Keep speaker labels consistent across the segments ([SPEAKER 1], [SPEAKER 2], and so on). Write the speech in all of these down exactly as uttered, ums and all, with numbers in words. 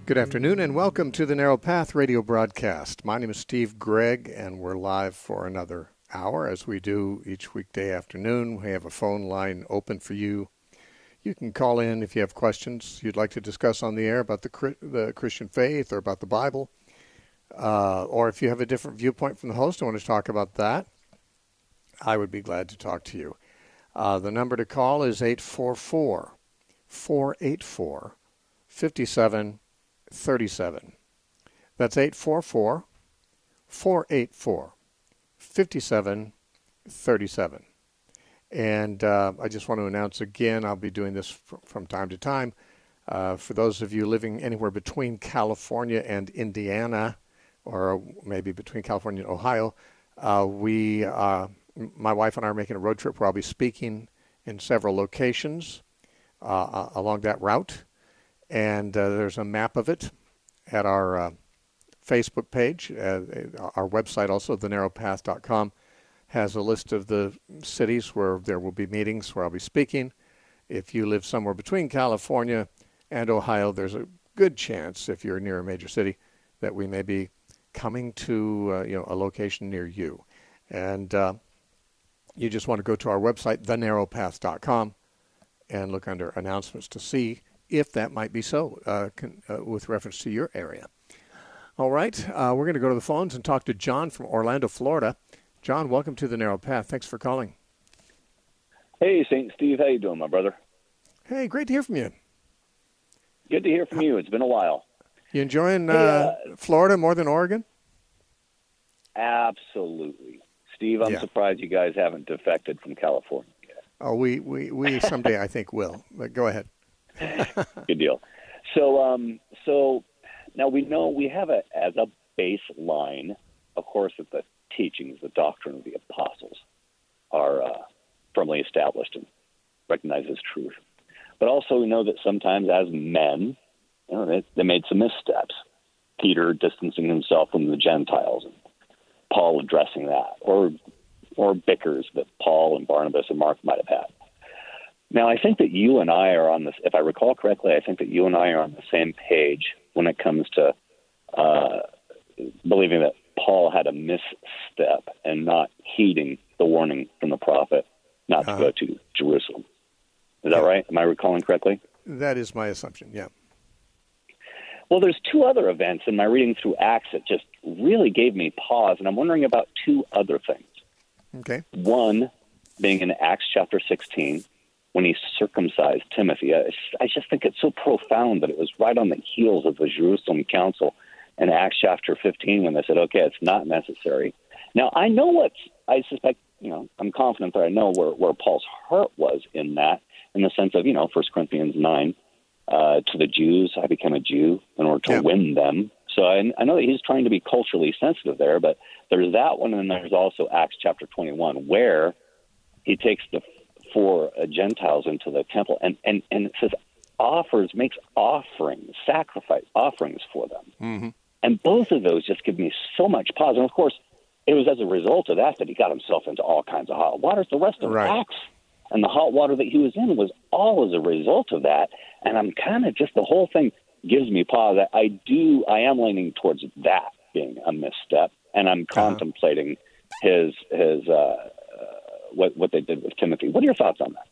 [SPEAKER 1] Good afternoon and welcome to the Narrow Path radio broadcast. My name is Steve Gregg and we're live for another hour as we do each weekday afternoon. We have a phone line open for you. You can call in if you have questions you'd like to discuss on the air about the, the Christian faith or about the Bible. Uh, or if you have a different viewpoint from the host and want to talk about that, I would be glad to talk to you. Uh, the number to call is eight four four, four eight four, five seven three seven. That's eight four four, four eight four, five seven three seven. And uh, I just want to announce again, I'll be doing this f- from time to time. Uh, for those of you living anywhere between California and Indiana, or maybe between California and Ohio, uh, we, uh, my wife and I are making a road trip where I'll be speaking in several locations uh, along that route. And uh, there's a map of it at our uh, Facebook page. Uh, our website also, the narrow path dot com, has a list of the cities where there will be meetings where I'll be speaking. If you live somewhere between California and Ohio, there's a good chance, if you're near a major city, that we may be coming to uh, you know a location near you. And uh, you just want to go to our website, the narrow path dot com, and look under announcements to see if that might be so uh, con, uh, with reference to your area. All right, uh, we're going to go to the phones and talk to John from Orlando, Florida. John, welcome to the Narrow Path. Thanks for calling.
[SPEAKER 2] Hey, Saint Steve. How you doing, my brother?
[SPEAKER 1] Hey, great to hear from you.
[SPEAKER 2] Good to hear from you. It's been a while.
[SPEAKER 1] You enjoying uh,
[SPEAKER 2] hey, uh,
[SPEAKER 1] Florida more than Oregon?
[SPEAKER 2] Absolutely. Steve, I'm
[SPEAKER 1] yeah.
[SPEAKER 2] surprised you guys haven't defected from California yet.
[SPEAKER 1] Oh, we, we, we someday I think will. But go ahead.
[SPEAKER 2] Good deal. So, um, so now we know we have a as a baseline, of course, that the teachings, the doctrine of the apostles, are uh, firmly established and recognized as truth. But also we know that sometimes, as men, you know, they, they made some missteps. Peter distancing himself from the Gentiles, and Paul addressing that, or or bickers that Paul and Barnabas and Mark might have had. Now, I think that you and I are on this, if I recall correctly, I think that you and I are on the same page when it comes to uh, believing that Paul had a misstep and not heeding the warning from the prophet not to uh-huh. go to Jerusalem. Is that yeah. right? Am I recalling correctly?
[SPEAKER 1] That is my assumption, yeah.
[SPEAKER 2] Well, there's two other events in my reading through Acts that just really gave me pause, and I'm wondering about two other things.
[SPEAKER 1] Okay.
[SPEAKER 2] One being in Acts chapter sixteen, when he circumcised Timothy. I, I just think it's so profound that it was right on the heels of the Jerusalem Council in Acts chapter fifteen when they said, okay, it's not necessary. Now, I know what's, I suspect, you know, I'm confident that I know where, where Paul's heart was in that, in the sense of, you know, First Corinthians nine, uh, to the Jews, I became a Jew in order to yeah. win them. So I, I know that he's trying to be culturally sensitive there, but there's that one, and there's also Acts chapter twenty-one, where he takes the four uh, Gentiles into the temple, and, and, and it says offers, makes offerings, sacrifice offerings for them.
[SPEAKER 1] Mm-hmm.
[SPEAKER 2] And both of those just give me so much pause. And, of course, it was as a result of that that he got himself into all kinds of hot waters. The rest of
[SPEAKER 1] right.
[SPEAKER 2] Acts and the hot water that he was in was all as a result of that. And I'm kind of just, the whole thing gives me pause. I, I do, I am leaning towards that being a misstep, and I'm uh-huh. contemplating his, his, uh, What, what they did with Timothy. What are your thoughts on that?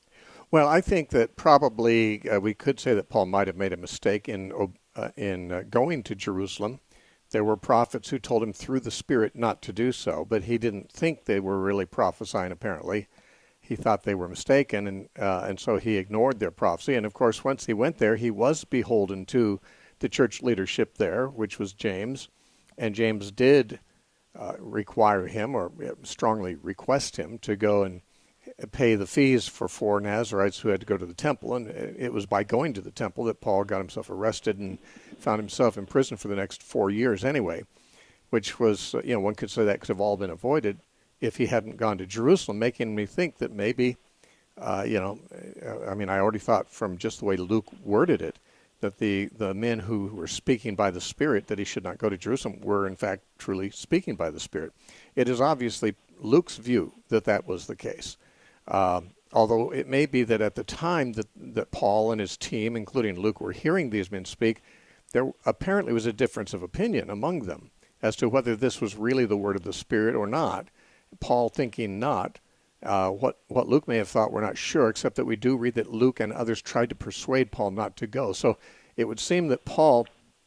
[SPEAKER 1] Well, I think that probably uh, we could say that Paul might have made a mistake in uh, in uh, going to Jerusalem. There were prophets who told him through the Spirit not to do so, but he didn't think they were really prophesying, apparently. He thought they were mistaken, and uh, and so he ignored their prophecy. And, of course, once he went there, he was beholden to the church leadership there, which was James. And James did uh, require him, or strongly request him, to go and pay the fees for four Nazarites who had to go to the temple. And it was by going to the temple that Paul got himself arrested and found himself in prison for the next four years anyway, which was, you know, one could say that could have all been avoided if he hadn't gone to Jerusalem, making me think that maybe, uh, you know, I mean, I already thought from just the way Luke worded it, that the, the men who were speaking by the Spirit that he should not go to Jerusalem were, in fact, truly speaking by the Spirit. It is obviously Luke's view that that was the case. Um, although it may be that at the time that, that Paul and his team, including Luke, were hearing these men speak, there apparently was a difference of opinion among them as to whether this was really the word of the Spirit or not. Paul thinking not. Uh, what, what Luke may have thought, we're not sure, except that we do read that Luke and others tried to persuade Paul not to go. So it would seem that Paul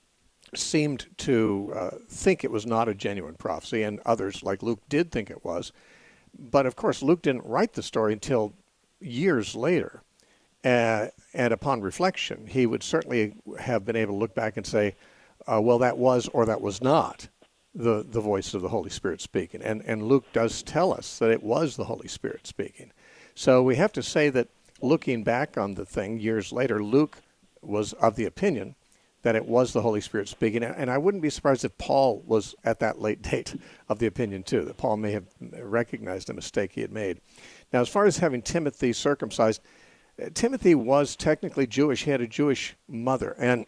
[SPEAKER 1] seemed to uh, think it was not a genuine prophecy, and others, like Luke, did think it was. But, of course, Luke didn't write the story until years later. Uh, and upon reflection, he would certainly have been able to look back and say, uh, well, that was or that was not the, the voice of the Holy Spirit speaking. And, and Luke does tell us that it was the Holy Spirit speaking. So we have to say that looking back on the thing years later, Luke was of the opinion that it was the Holy Spirit speaking. And I wouldn't be surprised if Paul was at that late date of the opinion too, that Paul may have recognized a mistake he had made. Now, as far as having Timothy circumcised, Timothy was technically Jewish. He had a Jewish mother. And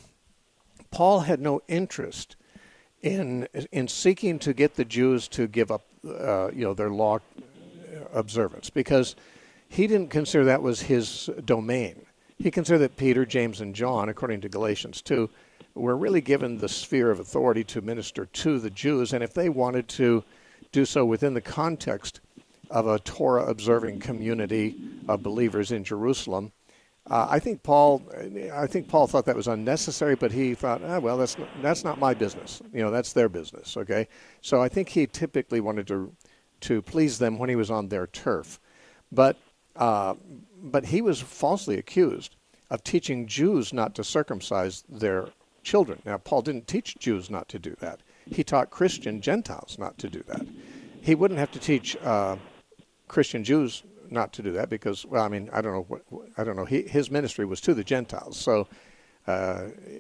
[SPEAKER 1] Paul had no interest in in seeking to get the Jews to give up uh, you know, their law observance, because he didn't consider that was his domain. He considered that Peter, James, and John, according to Galatians two, were really given the sphere of authority to minister to the Jews, and if they wanted to do so within the context of a Torah-observing community of believers in Jerusalem, uh, I think Paul, I think Paul thought that was unnecessary, but he thought, ah, well, that's not, that's not my business. You know, that's their business. Okay, so I think he typically wanted to to please them when he was on their turf, but. Uh, but he was falsely accused of teaching Jews not to circumcise their children. Now, Paul didn't teach Jews not to do that. He taught Christian Gentiles not to do that. He wouldn't have to teach uh, Christian Jews not to do that because, well, I mean, I don't know what, I don't know. He, his ministry was to the Gentiles. So uh,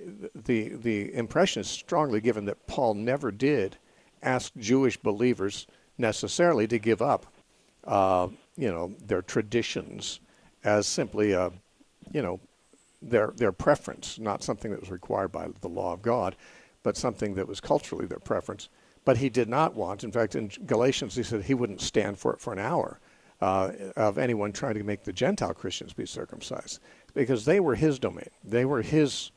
[SPEAKER 1] the the impression is strongly given that Paul never did ask Jewish believers necessarily to give up uh, you know, their traditions as simply a, you know, their their preference, not something that was required by the law of God, but something that was culturally their preference. But he did not want, in fact, in Galatians, he said he wouldn't stand for it for an hour uh, of anyone trying to make the Gentile Christians be circumcised, because they were his domain. They were his,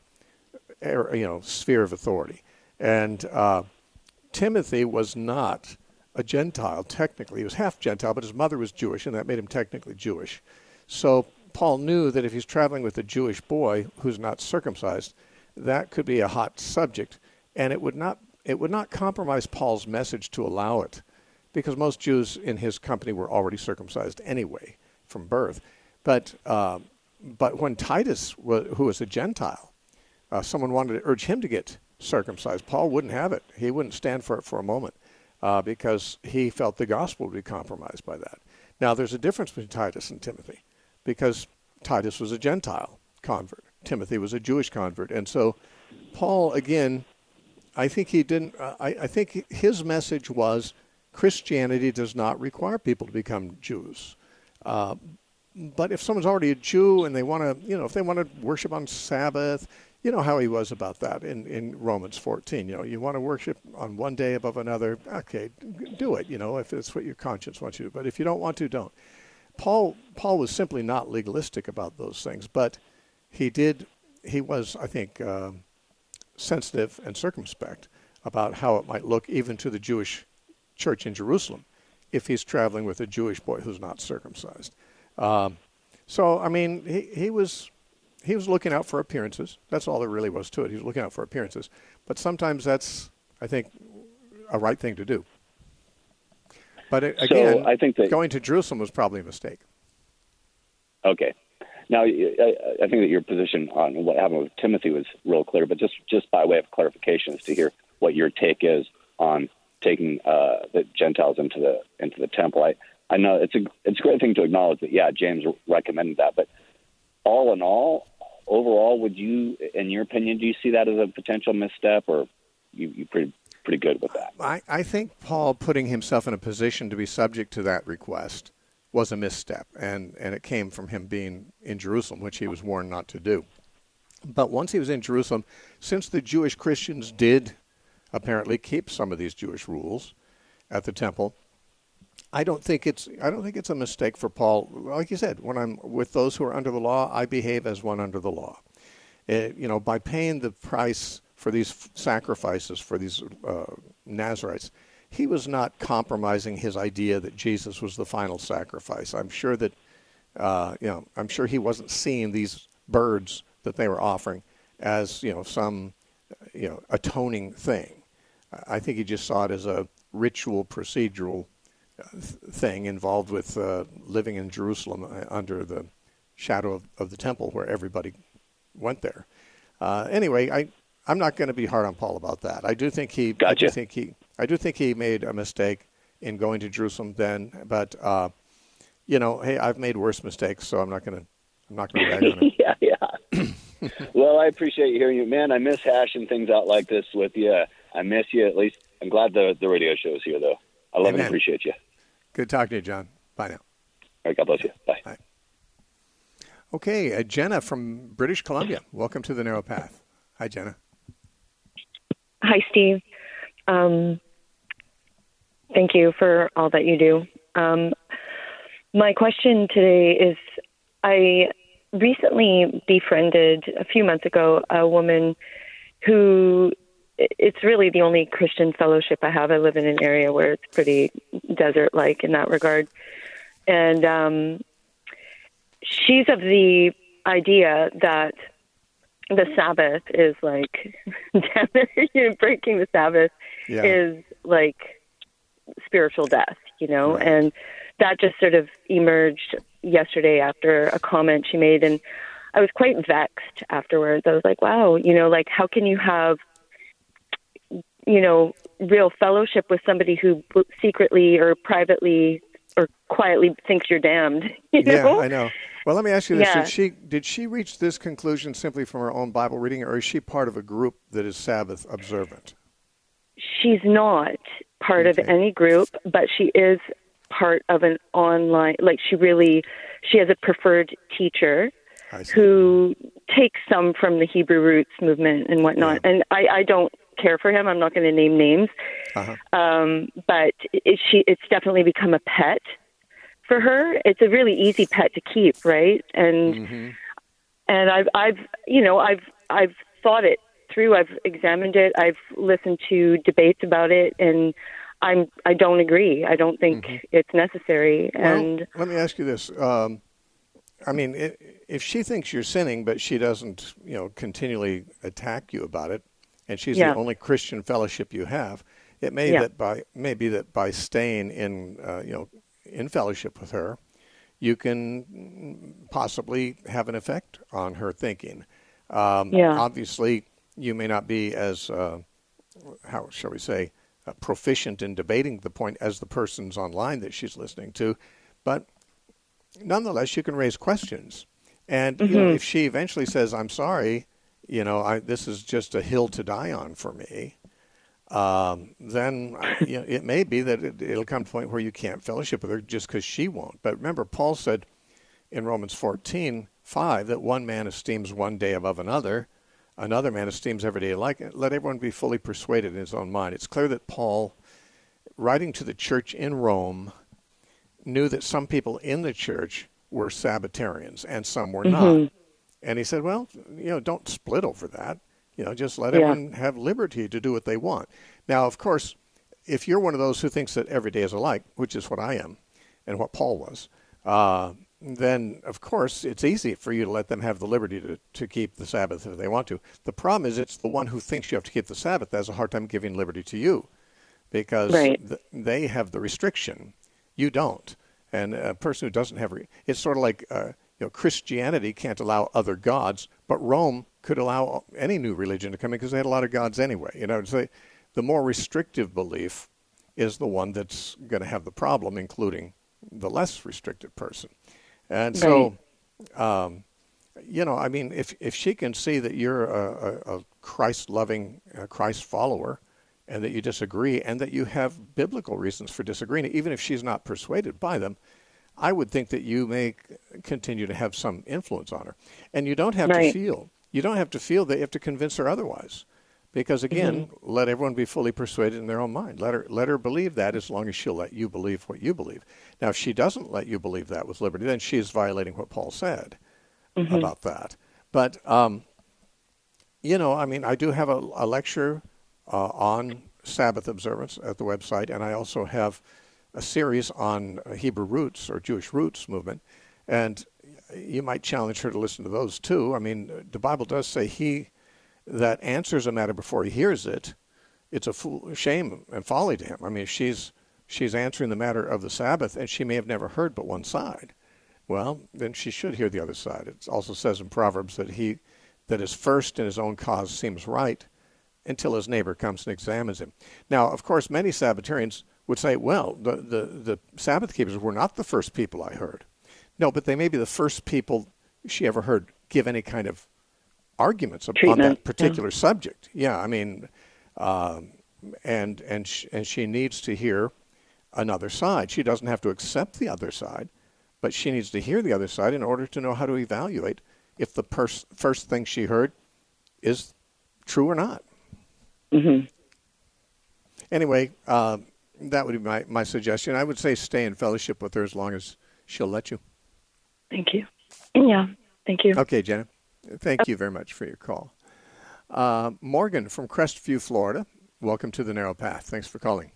[SPEAKER 1] you know, sphere of authority. And uh, Timothy was not a Gentile, technically. He was half Gentile, but his mother was Jewish, and that made him technically Jewish. So Paul knew that if he's traveling with a Jewish boy who's not circumcised, that could be a hot subject, and it would not it would not compromise Paul's message to allow it, because most Jews in his company were already circumcised anyway from birth. But uh, but when Titus, was, who was a Gentile, uh, someone wanted to urge him to get circumcised, Paul wouldn't have it. He wouldn't stand for it for a moment. Uh, because he felt the gospel would be compromised by that. Now, there's a difference between Titus and Timothy, because Titus was a Gentile convert. Timothy was a Jewish convert. And so Paul, again, I think he didn't, uh, I, I think his message was Christianity does not require people to become Jews. Uh, but if someone's already a Jew and they want to, you know, if they want to worship on Sabbath, you know how he was about that in, in Romans fourteen. You know, you want to worship on one day above another, okay, do it, you know, if it's what your conscience wants you to. But if you don't want to, don't. Paul Paul was simply not legalistic about those things, but he did, he was, I think, uh, sensitive and circumspect about how it might look even to the Jewish church in Jerusalem if he's traveling with a Jewish boy who's not circumcised. Um, so, I mean, he, he was... He was looking out for appearances. That's all there really was to it. He was looking out for appearances. But sometimes that's, I think, a right thing to do. But it, again,
[SPEAKER 2] so I think that,
[SPEAKER 1] going to Jerusalem was probably a mistake.
[SPEAKER 2] Okay. Now, I, I think that your position on what happened with Timothy was real clear, but just, just by way of clarification is to hear what your take is on taking uh, the Gentiles into the into the temple. I, I know it's a, it's a great thing to acknowledge that, yeah, James recommended that, but all in all, overall, would you, in your opinion, do you see that as a potential misstep, or you you pretty pretty good with that?
[SPEAKER 1] I, I think Paul putting himself in a position to be subject to that request was a misstep, and, and it came from him being in Jerusalem, which he was warned not to do. But once he was in Jerusalem, since the Jewish Christians did apparently keep some of these Jewish rules at the temple, I don't think it's I don't think it's a mistake for Paul. Like you said, when I'm with those who are under the law, I behave as one under the law. It, you know, by paying the price for these sacrifices for these uh, Nazarites, he was not compromising his idea that Jesus was the final sacrifice. I'm sure that, uh, you know, I'm sure he wasn't seeing these birds that they were offering as, you know, some, you know, atoning thing. I think he just saw it as a ritual, procedural thing involved with uh, living in Jerusalem under the shadow of, of the temple where everybody went there. Uh, anyway, I, I'm not going to be hard on Paul about that. I do think he,
[SPEAKER 2] Gotcha.
[SPEAKER 1] I do think he, I do think he made a mistake in going to Jerusalem then. But uh, you know, hey, I've made worse mistakes, so I'm not going to, I'm not going to rag on him.
[SPEAKER 2] yeah, yeah. Well, I appreciate hearing you, man. I miss hashing things out like this with you. I miss you. At least I'm glad the the radio show's here, though. I love
[SPEAKER 1] Amen.
[SPEAKER 2] and appreciate you.
[SPEAKER 1] Good talking to you, John. Bye now.
[SPEAKER 2] All right, God bless you. Bye.
[SPEAKER 1] Bye. Okay, uh, Jenna from British Columbia. Welcome to the Narrow Path. Hi, Jenna.
[SPEAKER 3] Hi, Steve. Um, thank you for all that you do. Um, my question today is, I recently befriended, a few months ago, a woman who, it's really the only Christian fellowship I have. I live in an area where it's pretty desert-like in that regard. And um, she's of the idea that the Sabbath is like, you know, breaking the Sabbath
[SPEAKER 1] Yeah.
[SPEAKER 3] is like spiritual death, you know,
[SPEAKER 1] Right.
[SPEAKER 3] and that just sort of emerged yesterday after a comment she made. And I was quite vexed afterwards. I was like, wow, you know, like how can you have, you know, real fellowship with somebody who secretly or privately or quietly thinks you're damned, you know?
[SPEAKER 1] Yeah, I know. Well, let me ask you this.
[SPEAKER 3] Yeah.
[SPEAKER 1] Did she did she reach this conclusion simply from her own Bible reading, or is she part of a group that is Sabbath observant?
[SPEAKER 3] She's not part
[SPEAKER 1] Okay.
[SPEAKER 3] of any group, but she is part of an online, like she really, she has a preferred teacher
[SPEAKER 1] I see.
[SPEAKER 3] who takes some from the Hebrew roots movement and whatnot.
[SPEAKER 1] Yeah.
[SPEAKER 3] And I, I don't care for him. I'm not going to name names.
[SPEAKER 1] Uh-huh.
[SPEAKER 3] Um, but it, she, it's definitely become a pet for her. It's a really easy pet to keep, right? And
[SPEAKER 1] Mm-hmm.
[SPEAKER 3] and I've, I've, you know, I've, I've thought it through. I've examined it. I've listened to debates about it, and I'm, I don't agree. I don't think
[SPEAKER 1] Mhm.
[SPEAKER 3] it's necessary.
[SPEAKER 1] Well,
[SPEAKER 3] And
[SPEAKER 1] let me ask you this. Um, I mean, i if she thinks you're sinning, but she doesn't, you know, continually attack you about it, and she's
[SPEAKER 3] Yeah.
[SPEAKER 1] the only Christian fellowship you have, it may
[SPEAKER 3] Yeah.
[SPEAKER 1] that by may be that by staying in, uh, you know, in fellowship with her, you can possibly have an effect on her thinking. Um,
[SPEAKER 3] Yeah.
[SPEAKER 1] Obviously, you may not be as, uh, how shall we say, uh, proficient in debating the point as the persons online that she's listening to, but nonetheless, you can raise questions. And you know,
[SPEAKER 3] Mhm.
[SPEAKER 1] if she eventually says, "I'm sorry, you know, I, this is just a hill to die on for me," um, then you know, it may be that it, it'll come to a point where you can't fellowship with her just because she won't. But remember, Paul said in Romans fourteen five that one man esteems one day above another, another man esteems every day alike. Let everyone be fully persuaded in his own mind. It's clear that Paul, writing to the church in Rome, knew that some people in the church were Sabbatarians and some were
[SPEAKER 3] Mhm.
[SPEAKER 1] not. And he said, well, you know, don't split over that. You know, just let
[SPEAKER 3] Yeah.
[SPEAKER 1] everyone have liberty to do what they want. Now, of course, if you're one of those who thinks that every day is alike, which is what I am and what Paul was, uh, then, of course, it's easy for you to let them have the liberty to, to keep the Sabbath if they want to. The problem is it's the one who thinks you have to keep the Sabbath that has a hard time giving liberty to you because
[SPEAKER 3] Right.
[SPEAKER 1] th- they have the restriction. You don't. And a person who doesn't have, re- it's sort of like, uh, you know, Christianity can't allow other gods, but Rome could allow any new religion to come in because they had a lot of gods anyway. You know, so the more restrictive belief is the one that's going to have the problem, including the less restricted person. And so, um, you know, I mean, if if she can see that you're a, a, a Christ-loving, a Christ follower, and that you disagree, and that you have biblical reasons for disagreeing, even if she's not persuaded by them, I would think that you may continue to have some influence on her. And you don't have
[SPEAKER 3] Right.
[SPEAKER 1] to feel, you don't have to feel that you have to convince her otherwise. Because again,
[SPEAKER 3] Mm-hmm.
[SPEAKER 1] let everyone be fully persuaded in their own mind. Let her let her believe that as long as she'll let you believe what you believe. Now, if she doesn't let you believe that with liberty, then she is violating what Paul said
[SPEAKER 3] Mhm.
[SPEAKER 1] about that. But um, you know, I mean, I do have a, a lecture uh, on Sabbath observance at the website, and I also have a series on Hebrew roots or Jewish roots movement, and you might challenge her to listen to those too. I mean, the Bible does say he that answers a matter before he hears it, it's a fool, shame and folly to him. I mean, she's she's answering the matter of the Sabbath, and she may have never heard but one side. Well, then she should hear the other side. It also says in Proverbs that he that is first in his own cause seems right until his neighbor comes and examines him. Now, of course, many Sabbatarians would say, well, the, the, the Sabbath keepers were not the first people I heard. No, but they may be the first people she ever heard give any kind of arguments
[SPEAKER 3] Treatment,
[SPEAKER 1] on that particular
[SPEAKER 3] yeah.
[SPEAKER 1] subject. Yeah, I mean, um, and and sh- and she needs to hear another side. She doesn't have to accept the other side, but she needs to hear the other side in order to know how to evaluate if the pers- first thing she heard is true or not.
[SPEAKER 3] Mm-hmm.
[SPEAKER 1] Anyway, uh, that would be my, my suggestion. I would say stay in fellowship with her as long as she'll let you.
[SPEAKER 3] Thank you. Yeah, thank you.
[SPEAKER 1] Okay, Jenna. Thank you very much for your call. Uh, Morgan from Crestview, Florida. Welcome to the Narrow Path. Thanks for calling.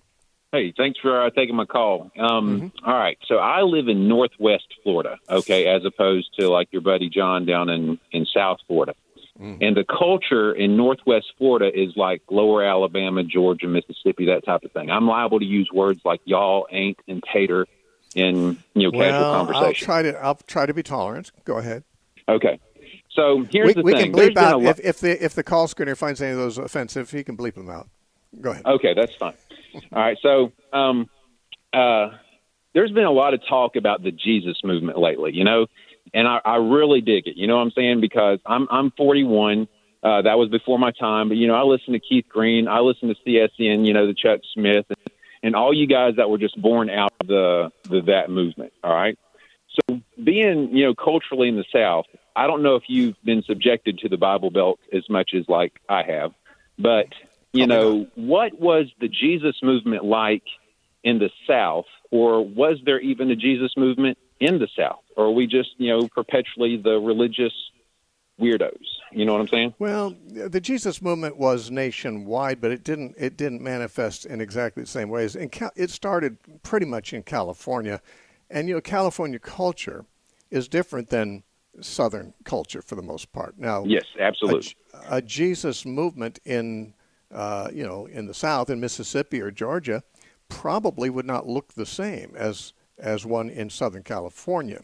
[SPEAKER 4] Hey, thanks for uh, taking my call. Um,
[SPEAKER 1] Mm-hmm.
[SPEAKER 4] All right, so I live in Northwest Florida, okay, as opposed to like your buddy John down in, in South Florida. Mm-hmm. And the culture in Northwest Florida is like Lower Alabama, Georgia, Mississippi, that type of thing. I'm liable to use words like y'all, ain't, and tater in you know casual
[SPEAKER 1] well,
[SPEAKER 4] conversation.
[SPEAKER 1] I'll try to I'll try to be tolerant. Go ahead.
[SPEAKER 4] Okay. So here's
[SPEAKER 1] we,
[SPEAKER 4] the
[SPEAKER 1] we
[SPEAKER 4] thing.
[SPEAKER 1] We can bleep out
[SPEAKER 4] lo-
[SPEAKER 1] if, if the if the call screener finds any of those offensive, he can bleep them out. Go ahead.
[SPEAKER 4] Okay, that's fine. All right. So um, uh, there's been a lot of talk about the Jesus movement lately, you know, and I, I really dig it. You know what I'm saying? Because I'm I'm forty-one. Uh, that was before my time. But, you know, I listen to Keith Green. I listen to C S N, you know, the Chuck Smith, and, and all you guys that were just born out of the, the that movement. All right. So being, you know, culturally in the South, I don't know if you've been subjected to the Bible Belt as much as like I have, but, you
[SPEAKER 1] Probably
[SPEAKER 4] know,
[SPEAKER 1] not.
[SPEAKER 4] what was the Jesus movement like in the South, or was there even a Jesus movement in the South? Or are we just, you know, perpetually the religious weirdos? You know what I'm saying?
[SPEAKER 1] Well, the Jesus movement was nationwide, but it didn't it didn't manifest in exactly the same ways. In Cal- it started pretty much in California, and you know, California culture is different than Southern culture for the most part. Now,
[SPEAKER 4] Yes, absolutely.
[SPEAKER 1] a, a Jesus movement in uh, you know in the South, in Mississippi or Georgia, probably would not look the same as as one in Southern California.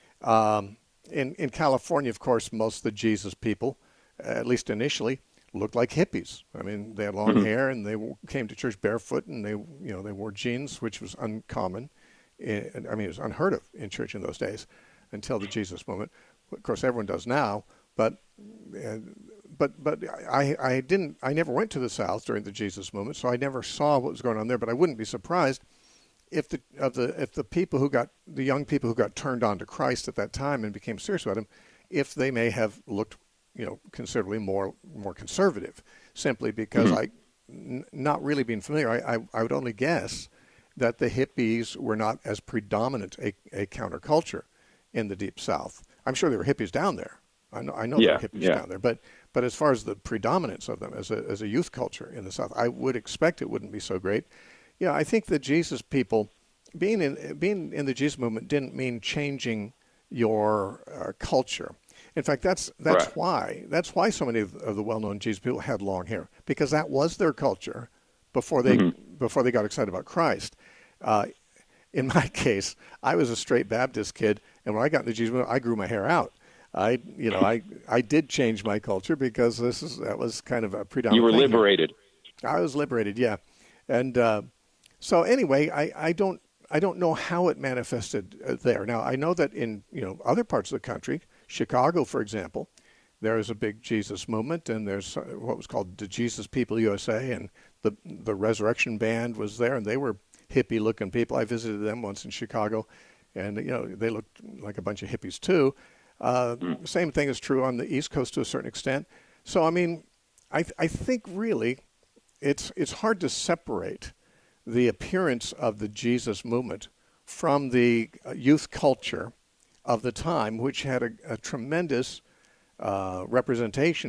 [SPEAKER 1] Um, in in California, of course, most of the Jesus people, at least initially, looked like hippies. I mean, they had long
[SPEAKER 4] Mm-hmm.
[SPEAKER 1] hair and they w- came to church barefoot, and they you know they wore jeans, which was uncommon. In, I mean, it was unheard of in church in those days until the Jesus movement. Of course, everyone does now, but uh, but but I I didn't I never went to the South during the Jesus movement, so I never saw what was going on there. But I wouldn't be surprised if the of the if the people who got the young people who got turned on to Christ at that time and became serious about him, if they may have looked you know considerably more more conservative, simply because
[SPEAKER 4] Mm-hmm.
[SPEAKER 1] I n- not really being familiar, I, I I would only guess that the hippies were not as predominant a, a counterculture in the Deep South. I'm sure there were hippies down there. I know, I know
[SPEAKER 4] Yeah,
[SPEAKER 1] there were hippies
[SPEAKER 4] yeah.
[SPEAKER 1] down there, but but as far as the predominance of them as a as a youth culture in the South, I would expect it wouldn't be so great. Yeah, I think the Jesus people being in being in the Jesus movement didn't mean changing your uh, culture. In fact, that's that's
[SPEAKER 4] Right.
[SPEAKER 1] why that's why so many of, of the well-known Jesus people had long hair, because that was their culture before they
[SPEAKER 4] Mm-hmm.
[SPEAKER 1] before they got excited about Christ. Uh, in my case, I was a straight Baptist kid, and when I got into Jesus movement, I grew my hair out. I, you know, I, I did change my culture because this is that was kind of a predominant.
[SPEAKER 4] You were
[SPEAKER 1] thing here.
[SPEAKER 4] liberated.
[SPEAKER 1] I was liberated, yeah, and uh, so anyway, I, I don't I don't know how it manifested uh, there. Now I know that in you know other parts of the country, Chicago, for example, there is a big Jesus movement, and there's uh, what was called the Jesus People U S A, and the the Resurrection Band was there, and they were hippie-looking people. I visited them once in Chicago, and you know they looked like a bunch of hippies too. Uh, same thing is true on the East Coast to a certain extent. So I mean, I th- I think really, it's it's hard to separate the appearance of the Jesus movement from the uh, youth culture of the time, which had a, a tremendous uh, representation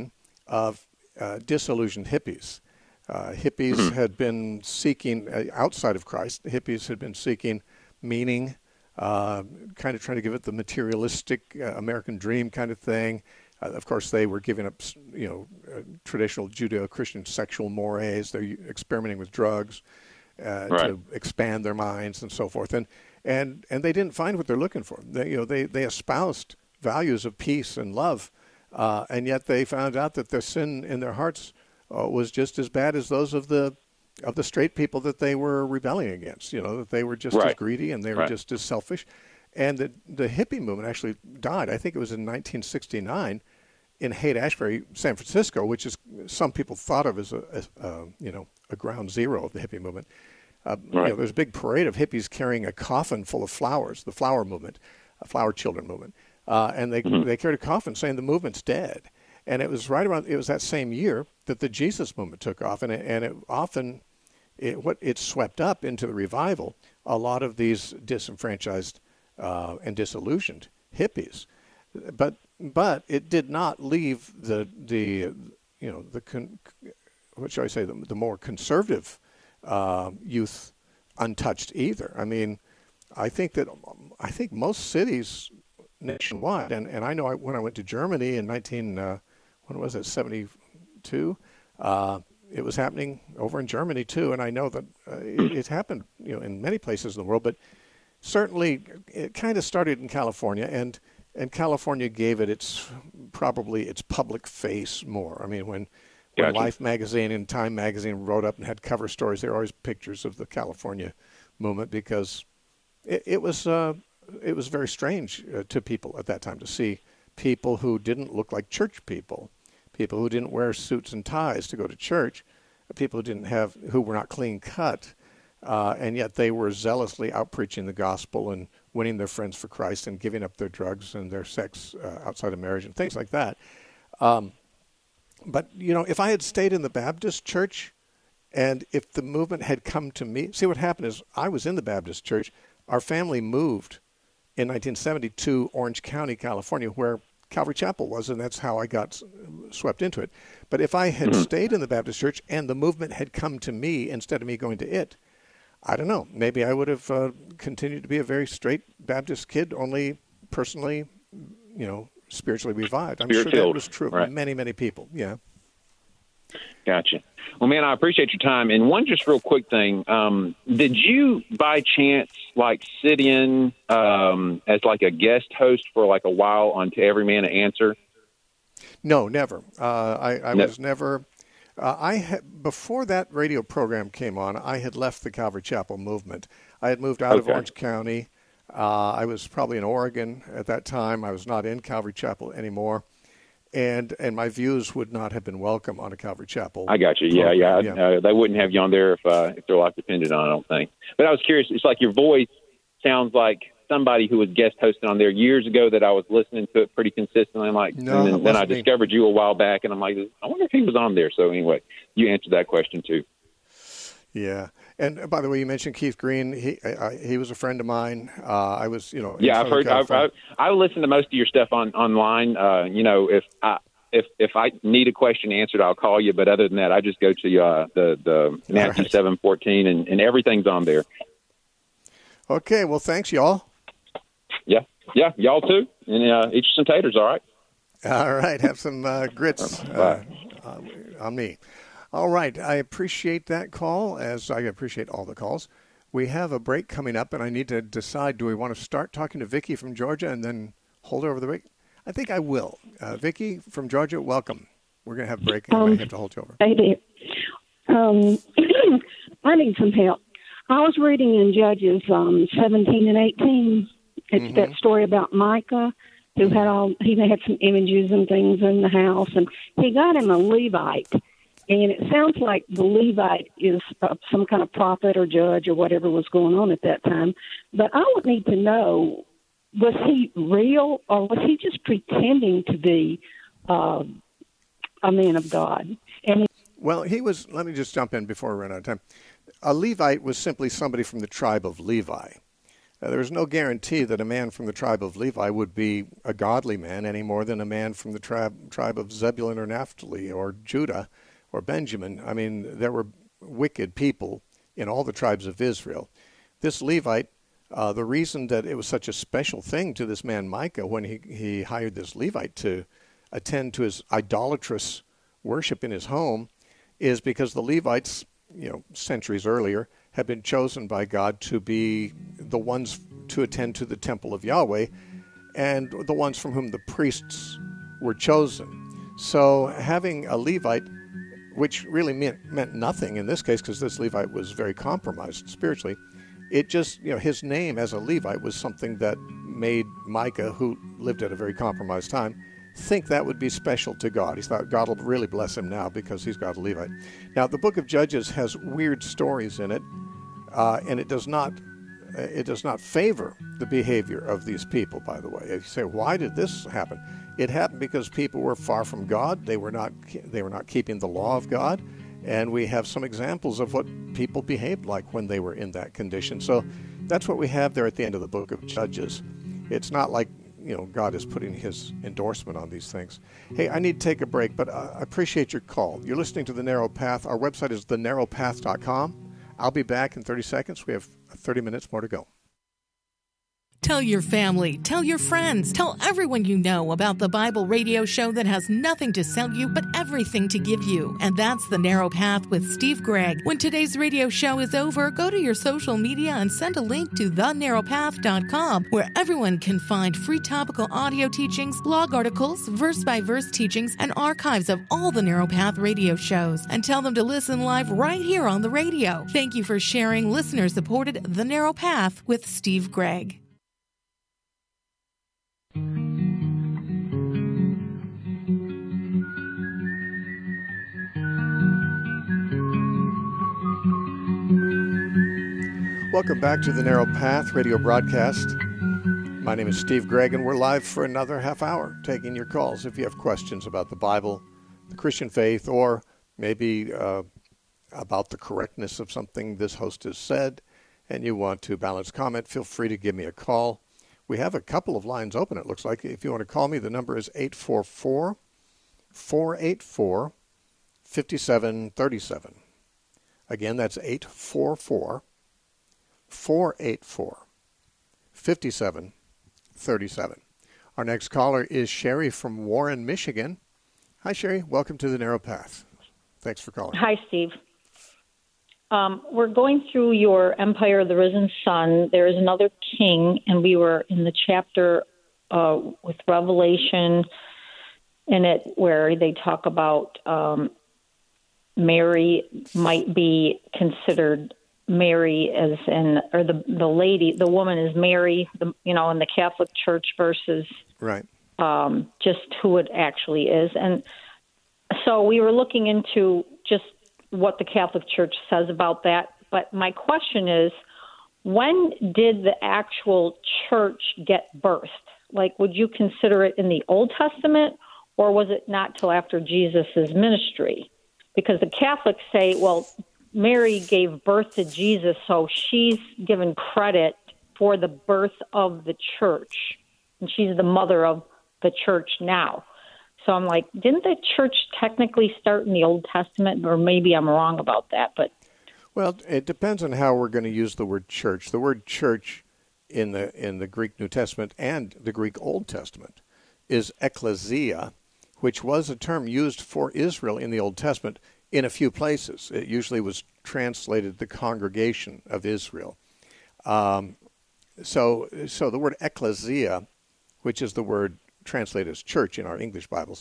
[SPEAKER 1] of uh, disillusioned hippies. Uh, hippies
[SPEAKER 4] Mm-hmm.
[SPEAKER 1] had been seeking, uh, outside of Christ, hippies had been seeking meaning, uh, kind of trying to give it the materialistic uh, American dream kind of thing. Uh, of course, they were giving up, you know, uh, traditional Judeo-Christian sexual mores. They're experimenting with drugs uh,
[SPEAKER 4] right.
[SPEAKER 1] to expand their minds and so forth. And and and they didn't find what they're looking for. They, you know, they they espoused values of peace and love, uh, and yet they found out that the sin in their hearts uh, was just as bad as those of the of the straight people that they were rebelling against. You know, that they were just
[SPEAKER 4] right.
[SPEAKER 1] as greedy and they were
[SPEAKER 4] right.
[SPEAKER 1] just as selfish. And the the hippie movement actually died. I think it was in nineteen sixty-nine in Haight-Ashbury, San Francisco, which is some people thought of as a, as, uh, you know, a ground zero of the hippie movement. Uh,
[SPEAKER 4] right.
[SPEAKER 1] you know, there's a big parade of hippies carrying a coffin full of flowers, the flower movement, a flower children movement, uh, and they
[SPEAKER 4] mm-hmm.
[SPEAKER 1] they carried a coffin saying the movement's dead. And it was right around it was that same year that the Jesus movement took off, and it, and it often it what it swept up into the revival a lot of these disenfranchised uh, and disillusioned hippies, but but it did not leave the the you know the con, what shall I say the, the more conservative uh, youth untouched either. I mean, I think that I think most cities nationwide, and, and I know I, when I went to Germany in nineteen uh, when was it seventy-two, uh, it was happening over in Germany too, and I know that uh, it, it happened you know in many places in the world, but certainly it kind of started in California, and and California gave it its probably its public face more. I mean, when when
[SPEAKER 4] Gotcha.
[SPEAKER 1] Life magazine and Time magazine wrote up and had cover stories, there were always pictures of the California movement because it, it was uh, it was very strange uh, to people at that time to see people who didn't look like church people, people who didn't wear suits and ties to go to church, people who didn't have who were not clean cut. Uh, and yet they were zealously out preaching the gospel and winning their friends for Christ and giving up their drugs and their sex uh, outside of marriage and things like that. Um, but, you know, if I had stayed in the Baptist church and if the movement had come to me, see what happened is I was in the Baptist church. Our family moved in nineteen seventy to Orange County, California, where Calvary Chapel was, and that's how I got swept into it. But if I had mm-hmm. stayed in the Baptist church and the movement had come to me instead of me going to it, I don't know. Maybe I would have uh, continued to be a very straight Baptist kid, only personally, you know, spiritually revived. I'm
[SPEAKER 4] Spirit
[SPEAKER 1] sure
[SPEAKER 4] filled.
[SPEAKER 1] that was true of
[SPEAKER 4] right.
[SPEAKER 1] many, many people. Yeah.
[SPEAKER 4] Gotcha. Well, man, I appreciate your time. And one just real quick thing. Um, did you, by chance, like sit in um, as like a guest host for like a while on To Every Man an Answer?
[SPEAKER 1] No, never. Uh, I, I
[SPEAKER 4] no.
[SPEAKER 1] was never... Uh, I had, before that radio program came on, I had left the Calvary Chapel movement. I had moved out
[SPEAKER 4] okay.
[SPEAKER 1] of Orange County. Uh, I was probably in Oregon at that time. I was not in Calvary Chapel anymore, and and my views would not have been welcome on a Calvary Chapel.
[SPEAKER 4] I got you.
[SPEAKER 1] Program.
[SPEAKER 4] Yeah, yeah.
[SPEAKER 1] yeah.
[SPEAKER 4] Uh, they wouldn't have you on there if uh, if their life depended on it, I don't think. But I was curious. It's like your voice sounds like somebody who was guest hosting on there years ago that I was listening to it pretty consistently. I'm like,
[SPEAKER 1] no,
[SPEAKER 4] and then, then I
[SPEAKER 1] me.
[SPEAKER 4] discovered you a while back, and I'm like, I wonder if he was on there. So anyway, you answered that question too.
[SPEAKER 1] Yeah, and by the way, you mentioned Keith Green. He I, he was a friend of mine. Uh, I was, you know,
[SPEAKER 4] yeah, I've heard. I've, I've, I listen to most of your stuff on online. Uh, you know, if I if if I need a question answered, I'll call you. But other than that, I just go to uh, the the Matthew right. seven fourteen, and, and everything's on there.
[SPEAKER 1] Okay, well, thanks, y'all.
[SPEAKER 4] Yeah, yeah, y'all too, and uh, eat some taters, all right?
[SPEAKER 1] All right, have some uh, grits uh, uh, on me. All right, I appreciate that call, as I appreciate all the calls. We have a break coming up, and I need to decide, do we want to start talking to Vicki from Georgia and then hold her over the break? I think I will. Uh, Vicki from Georgia, welcome. We're going to have a break, and um, I have to hold you over.
[SPEAKER 5] I do. Um, I need some help. I was reading in Judges um, seventeen and eighteen. It's mm-hmm. that story about Micah, who had all, he had some images and things in the house, and he got him a Levite. And it sounds like the Levite is uh, some kind of prophet or judge or whatever was going on at that time. But I would need to know, was he real or was he just pretending to be uh, a man of God? And
[SPEAKER 1] well, he was, let me just jump in before we run out of time. A Levite was simply somebody from the tribe of Levi. Uh, there's no guarantee that a man from the tribe of Levi would be a godly man any more than a man from the tribe tribe of Zebulun or Naphtali or Judah or Benjamin. I mean, there were wicked people in all the tribes of Israel. This Levite, uh, the reason that it was such a special thing to this man Micah when he, he hired this Levite to attend to his idolatrous worship in his home is because the Levites, you know, centuries earlier, had been chosen by God to be the ones to attend to the temple of Yahweh and the ones from whom the priests were chosen. So having a Levite, which really meant, meant nothing in this case because this Levite was very compromised spiritually, it just, you know, his name as a Levite was something that made Micah, who lived at a very compromised time, think that would be special to God. He thought God will really bless him now because he's got a Levite. Now, the book of Judges has weird stories in it, uh, and it does not it does not favor the behavior of these people, by the way. If you say, why did this happen? It happened because people were far from God. They were not they were not keeping the law of God, and we have some examples of what people behaved like when they were in that condition. So that's what we have there at the end of the book of Judges. It's not like, you know, God is putting his endorsement on these things. Hey, I need to take a break, but I appreciate your call. You're listening to The Narrow Path. Our website is the narrow path dot com. I'll be back in thirty seconds. We have thirty minutes more to go.
[SPEAKER 6] Tell your family, tell your friends, tell everyone you know about the Bible radio show that has nothing to sell you but everything to give you. And that's The Narrow Path with Steve Gregg. When today's radio show is over, go to your social media and send a link to the narrow path dot com, where everyone can find free topical audio teachings, blog articles, verse-by-verse teachings, and archives of all the Narrow Path radio shows. And tell them to listen live right here on the radio. Thank you for sharing listener-supported The Narrow Path with Steve Gregg.
[SPEAKER 1] Welcome back to the Narrow Path radio broadcast. My name is Steve Gregg, and we're live for another half hour taking your calls. If you have questions about the Bible, the Christian faith, or maybe uh, about the correctness of something this host has said, and you want to balance comment, feel free to give me a call. We have a couple of lines open, it looks like. If you want to call me, the number is eight four four, four eight four, five seven three seven. Again, that's eight four four, four eight four, five seven three seven. Our next caller is Sherry from Warren, Michigan. Hi, Sherry. Welcome to the Narrow Path. Thanks for calling.
[SPEAKER 7] Hi, Steve. Um, we're going through your Empire of the Risen Sun. There is another king, and we were in the chapter uh, with Revelation in it where they talk about um, Mary might be considered Mary as in, or the the lady, the woman is Mary, the, you know, in the Catholic Church versus
[SPEAKER 1] right.
[SPEAKER 7] um, just who it actually is. And so we were looking into just what the Catholic Church says about that. But my question is, when did the actual church get birthed? Like, would you consider it in the Old Testament, or was it not till after Jesus' ministry? Because the Catholics say, well, Mary gave birth to Jesus, so she's given credit for the birth of the church, and she's the mother of the church now. So I'm like, didn't the church technically start in the Old Testament? Or maybe I'm wrong about that. But
[SPEAKER 1] well, it depends on how we're going to use the word church. The word church in the in the Greek New Testament and the Greek Old Testament is ekklesia, which was a term used for Israel in the Old Testament in a few places. It usually was translated the congregation of Israel. Um, so, so the word ekklesia, which is the word translated as church in our English Bibles,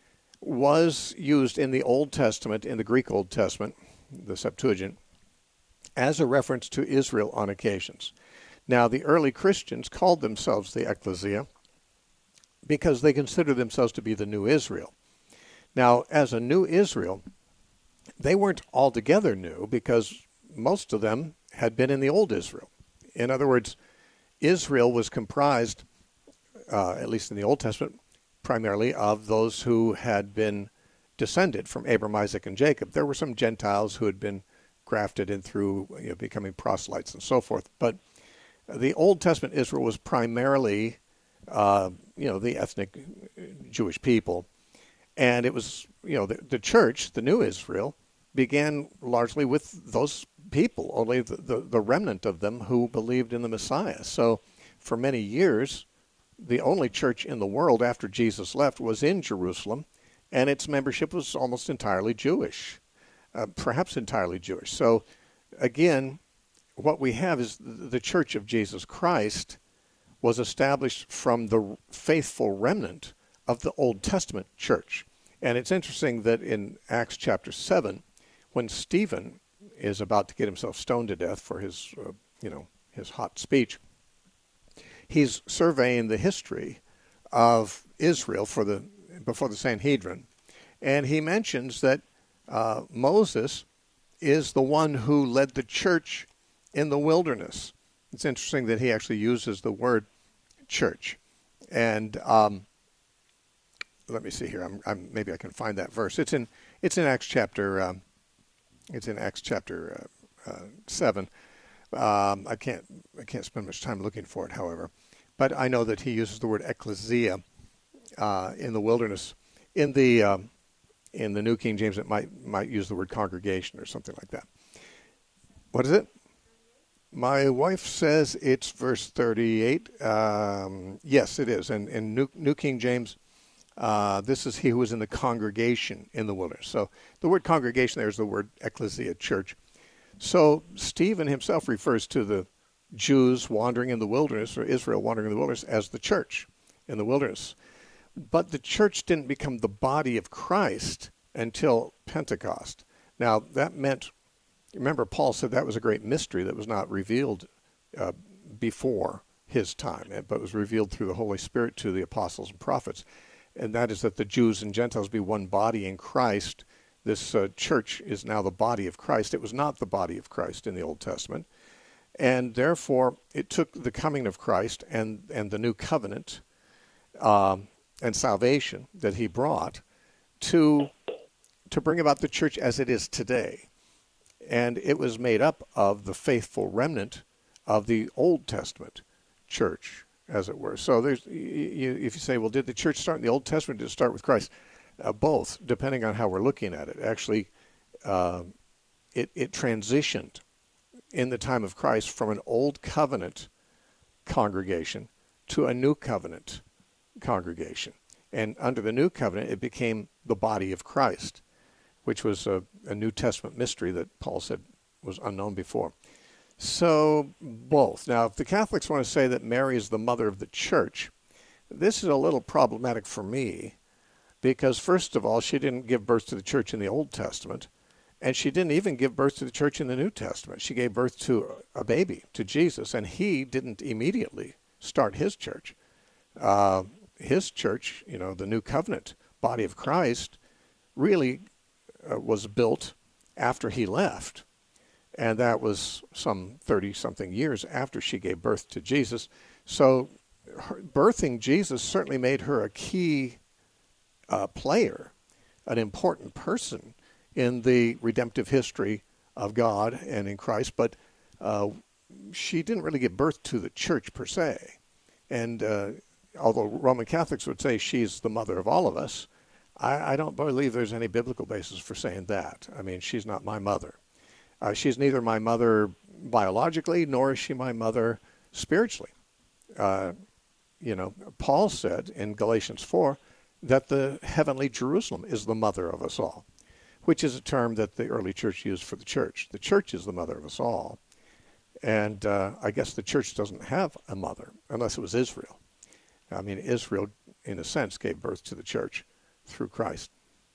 [SPEAKER 1] was used in the Old Testament, in the Greek Old Testament, the Septuagint, as a reference to Israel on occasions. Now, the early Christians called themselves the ekklesia because they considered themselves to be the new Israel. Now, as a new Israel, they weren't altogether new because most of them had been in the old Israel. In other words, Israel was comprised, uh, at least in the Old Testament, primarily of those who had been descended from Abraham, Isaac, and Jacob. There were some Gentiles who had been grafted in through, you know, becoming proselytes and so forth. But the Old Testament Israel was primarily, uh, you know, the ethnic Jewish people. And it was, you know, the, the church, the new Israel, began largely with those people, only the, the, the remnant of them who believed in the Messiah. So for many years, the only church in the world after Jesus left was in Jerusalem, and its membership was almost entirely Jewish, uh, perhaps entirely Jewish. So again, what we have is the Church of Jesus Christ was established from the faithful remnant of the Old Testament church. And it's interesting that in Acts chapter seven, when Stephen is about to get himself stoned to death for his, uh, you know, his hot speech, he's surveying the history of Israel for the before the Sanhedrin, and he mentions that uh, Moses is the one who led the church in the wilderness. It's interesting that he actually uses the word church. And um, let me see here. I'm, I'm, maybe I can find that verse. It's in it's in Acts chapter. Um, it's in Acts chapter uh, uh, seven. Um, I can't I can't spend much time looking for it, however, but I know that he uses the word ecclesia uh, in the wilderness. In the um, in the New King James, it might might use the word congregation or something like that. What is it? My wife says it's verse thirty-eight. Um, yes, it is. And in New, New King James, uh, this is he who was in the congregation in the wilderness. So the word congregation there is the word ecclesia, church. So Stephen himself refers to the Jews wandering in the wilderness, or Israel wandering in the wilderness, as the church in the wilderness. But the church didn't become the body of Christ until Pentecost. Now, that meant, remember, Paul said that was a great mystery that was not revealed uh, before his time, but was revealed through the Holy Spirit to the apostles and prophets. And that is that the Jews and Gentiles be one body in Christ. This uh, church is now the body of Christ. It was not the body of Christ in the Old Testament. And therefore, it took the coming of Christ and, and the new covenant um, and salvation that he brought to, to bring about the church as it is today. And it was made up of the faithful remnant of the Old Testament church, as it were. So there's, you, if you say, well, did the church start in the Old Testament or did it start with Christ? Uh, both, depending on how we're looking at it. Actually, uh, it, it transitioned in the time of Christ from an old covenant congregation to a new covenant congregation. And under the new covenant, it became the body of Christ, which was a, a New Testament mystery that Paul said was unknown before. So both. Now, if the Catholics want to say that Mary is the mother of the church, this is a little problematic for me. Because, first of all, she didn't give birth to the church in the Old Testament, and she didn't even give birth to the church in the New Testament. She gave birth to a baby, to Jesus, and he didn't immediately start his church. Uh, his church, you know, the New Covenant body of Christ, really uh, was built after he left, and that was some thirty-something years after she gave birth to Jesus. So her, birthing Jesus certainly made her a key Uh, player, an important person in the redemptive history of God and in Christ, but uh, she didn't really give birth to the church per se. And uh, although Roman Catholics would say she's the mother of all of us, I, I don't believe there's any biblical basis for saying that. I mean, she's not my mother. Uh, she's neither my mother biologically, nor is she my mother spiritually. Uh, you know, Paul said in Galatians four, that the heavenly Jerusalem is the mother of us all, which is a term that the early church used for the church. The church is the mother of us all. And uh, I guess the church doesn't have a mother, unless it was Israel. I mean, Israel, in a sense, gave birth to the church through Christ.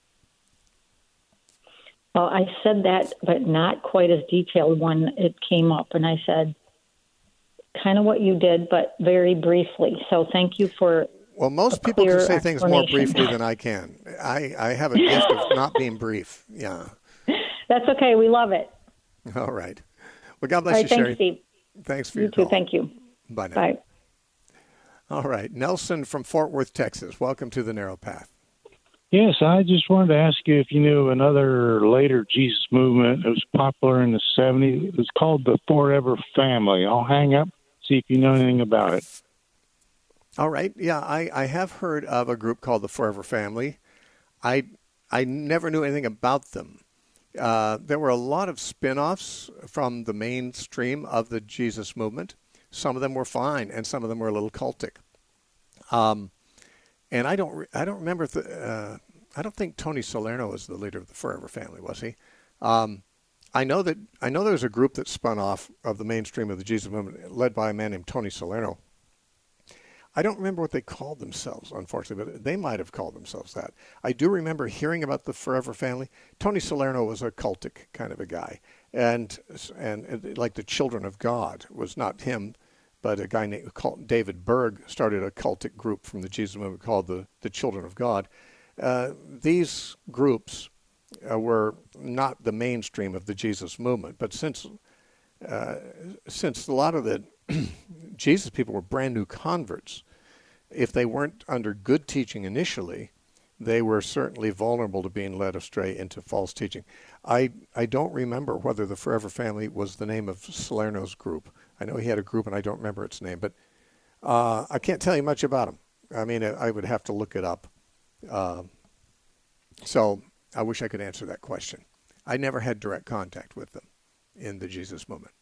[SPEAKER 7] Well, I said that, but not quite as detailed when it came up. And I said kind of what you did, but very briefly. So thank you for
[SPEAKER 1] Well, most people can say things more briefly than I can. I, I have a gift of not being brief. Yeah.
[SPEAKER 7] That's okay. We love it.
[SPEAKER 1] All right. Well, God bless
[SPEAKER 7] All right,
[SPEAKER 1] you,
[SPEAKER 7] thanks,
[SPEAKER 1] Sherry.
[SPEAKER 7] Steve.
[SPEAKER 1] Thanks for
[SPEAKER 7] you
[SPEAKER 1] your
[SPEAKER 7] too.
[SPEAKER 1] call.
[SPEAKER 7] Thank you.
[SPEAKER 1] Bye now.
[SPEAKER 7] Bye.
[SPEAKER 1] All right. Nelson from Fort Worth, Texas. Welcome to the Narrow Path.
[SPEAKER 8] Yes, I just wanted to ask you if you knew another later Jesus movement. It was popular in the seventies. It was called the Forever Family. I'll hang up, See if you know anything about it.
[SPEAKER 1] All right. Yeah, I, I have heard of a group called the Forever Family. I I never knew anything about them. Uh, there were a lot of spin-offs from the mainstream of the Jesus movement. Some of them were fine, and some of them were a little cultic. Um, and I don't I don't remember if the, uh, I don't think Tony Salerno was the leader of the Forever Family, was he? Um, I know that I know there was a group that spun off of the mainstream of the Jesus movement, led by a man named Tony Salerno. I don't remember what they called themselves, unfortunately, but they might have called themselves that. I do remember hearing about the Forever Family. Tony Salerno was a cultic kind of a guy, and and like the Children of God was not him, but a guy named called David Berg started a cultic group from the Jesus movement called the the Children of God. Uh, these groups uh, were not the mainstream of the Jesus movement, but since uh, since a lot of the Jesus people were brand new converts, if they weren't under good teaching initially, they were certainly vulnerable to being led astray into false teaching. I I don't remember whether the Forever Family was the name of Salerno's group. I know he had a group, and I don't remember its name, but uh, I can't tell you much about him. I mean, I would have to look it up. Uh, so I wish I could answer that question. I never had direct contact with them in the Jesus movement.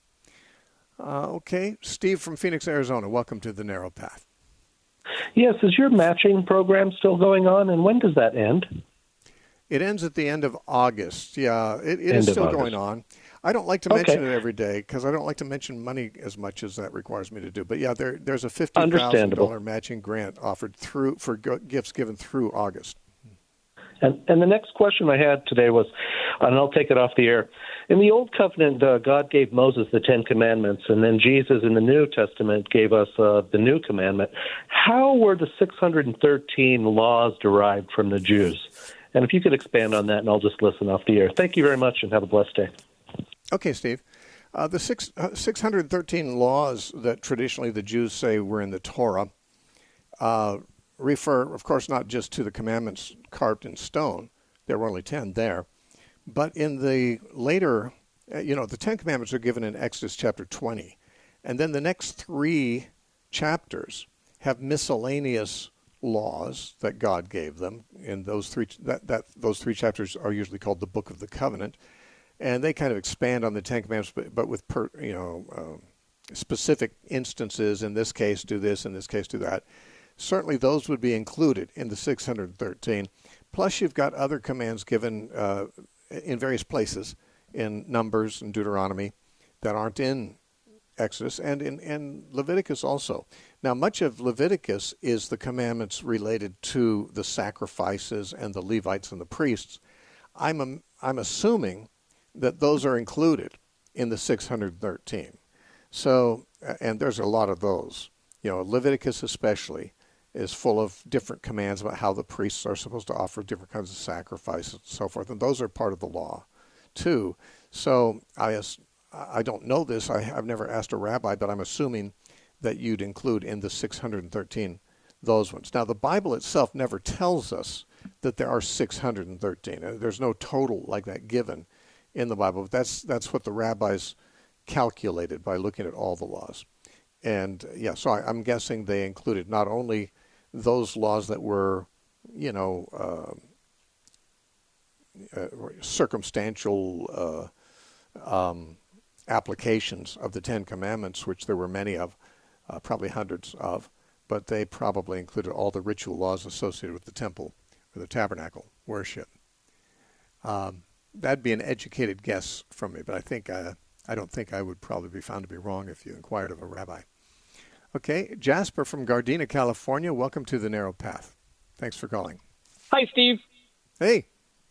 [SPEAKER 1] Uh, okay, Steve from Phoenix, Arizona, welcome to The Narrow Path.
[SPEAKER 9] Yes, is your matching program still going on, and when does that end?
[SPEAKER 1] It ends at the end of August. Yeah, it, it
[SPEAKER 9] End
[SPEAKER 1] is
[SPEAKER 9] of
[SPEAKER 1] still
[SPEAKER 9] August.
[SPEAKER 1] going on. I don't like to
[SPEAKER 9] Okay.
[SPEAKER 1] mention it every day because I don't like to mention money as much as that requires me to do. But yeah, there, there's a fifty thousand
[SPEAKER 9] Understandable.
[SPEAKER 1] dollars matching grant offered through for go- gifts given through August.
[SPEAKER 9] And, and the next question I had today was, and I'll take it off the air. In the Old Covenant, uh, God gave Moses the Ten Commandments, and then Jesus in the New Testament gave us uh, the New Commandment. How were the six hundred thirteen laws derived from the Jews? And if you could expand on that, and I'll just listen off the air. Thank you very much, and have a blessed day.
[SPEAKER 1] Okay, Steve. Uh, the six, uh, six hundred thirteen laws that traditionally the Jews say were in the Torah uh, refer, of course, not just to the commandments carved in stone. There were only ten there. But in the later, uh, you know, the Ten Commandments are given in Exodus chapter twenty. And then the next three chapters have miscellaneous laws that God gave them. In those three, that, that those three chapters are usually called the Book of the Covenant. And they kind of expand on the Ten Commandments, but, but with, per, you know, uh, specific instances. In this case, do this. In this case, do that. Certainly those would be included in the six hundred thirteen. Plus, you've got other commands given uh, in various places in Numbers and Deuteronomy that aren't in Exodus and in, in Leviticus also. Now, much of Leviticus is the commandments related to the sacrifices and the Levites and the priests. I'm um, I'm assuming that those are included in the six hundred thirteen. So, and there's a lot of those. You know, Leviticus especially is full of different commands about how the priests are supposed to offer different kinds of sacrifices and so forth. And those are part of the law, too. So I, I don't know this. I, I've never asked a rabbi, but I'm assuming that you'd include in the six hundred thirteen those ones. Now, the Bible itself never tells us that there are six hundred thirteen. There's no total like that given in the Bible. But that's, that's what the rabbis calculated by looking at all the laws. And, yeah, so I, I'm guessing they included not only those laws that were, you know, uh, uh, circumstantial uh, um, applications of the Ten Commandments, which there were many of, uh, probably hundreds of, but they probably included all the ritual laws associated with the temple or the tabernacle worship. Um, that'd be an educated guess from me, but I think uh, I don't think I would probably be found to be wrong if you inquired of a rabbi. Okay, Jasper from Gardena, California. Welcome to The Narrow Path. Thanks for calling.
[SPEAKER 10] Hi, Steve.
[SPEAKER 1] Hey.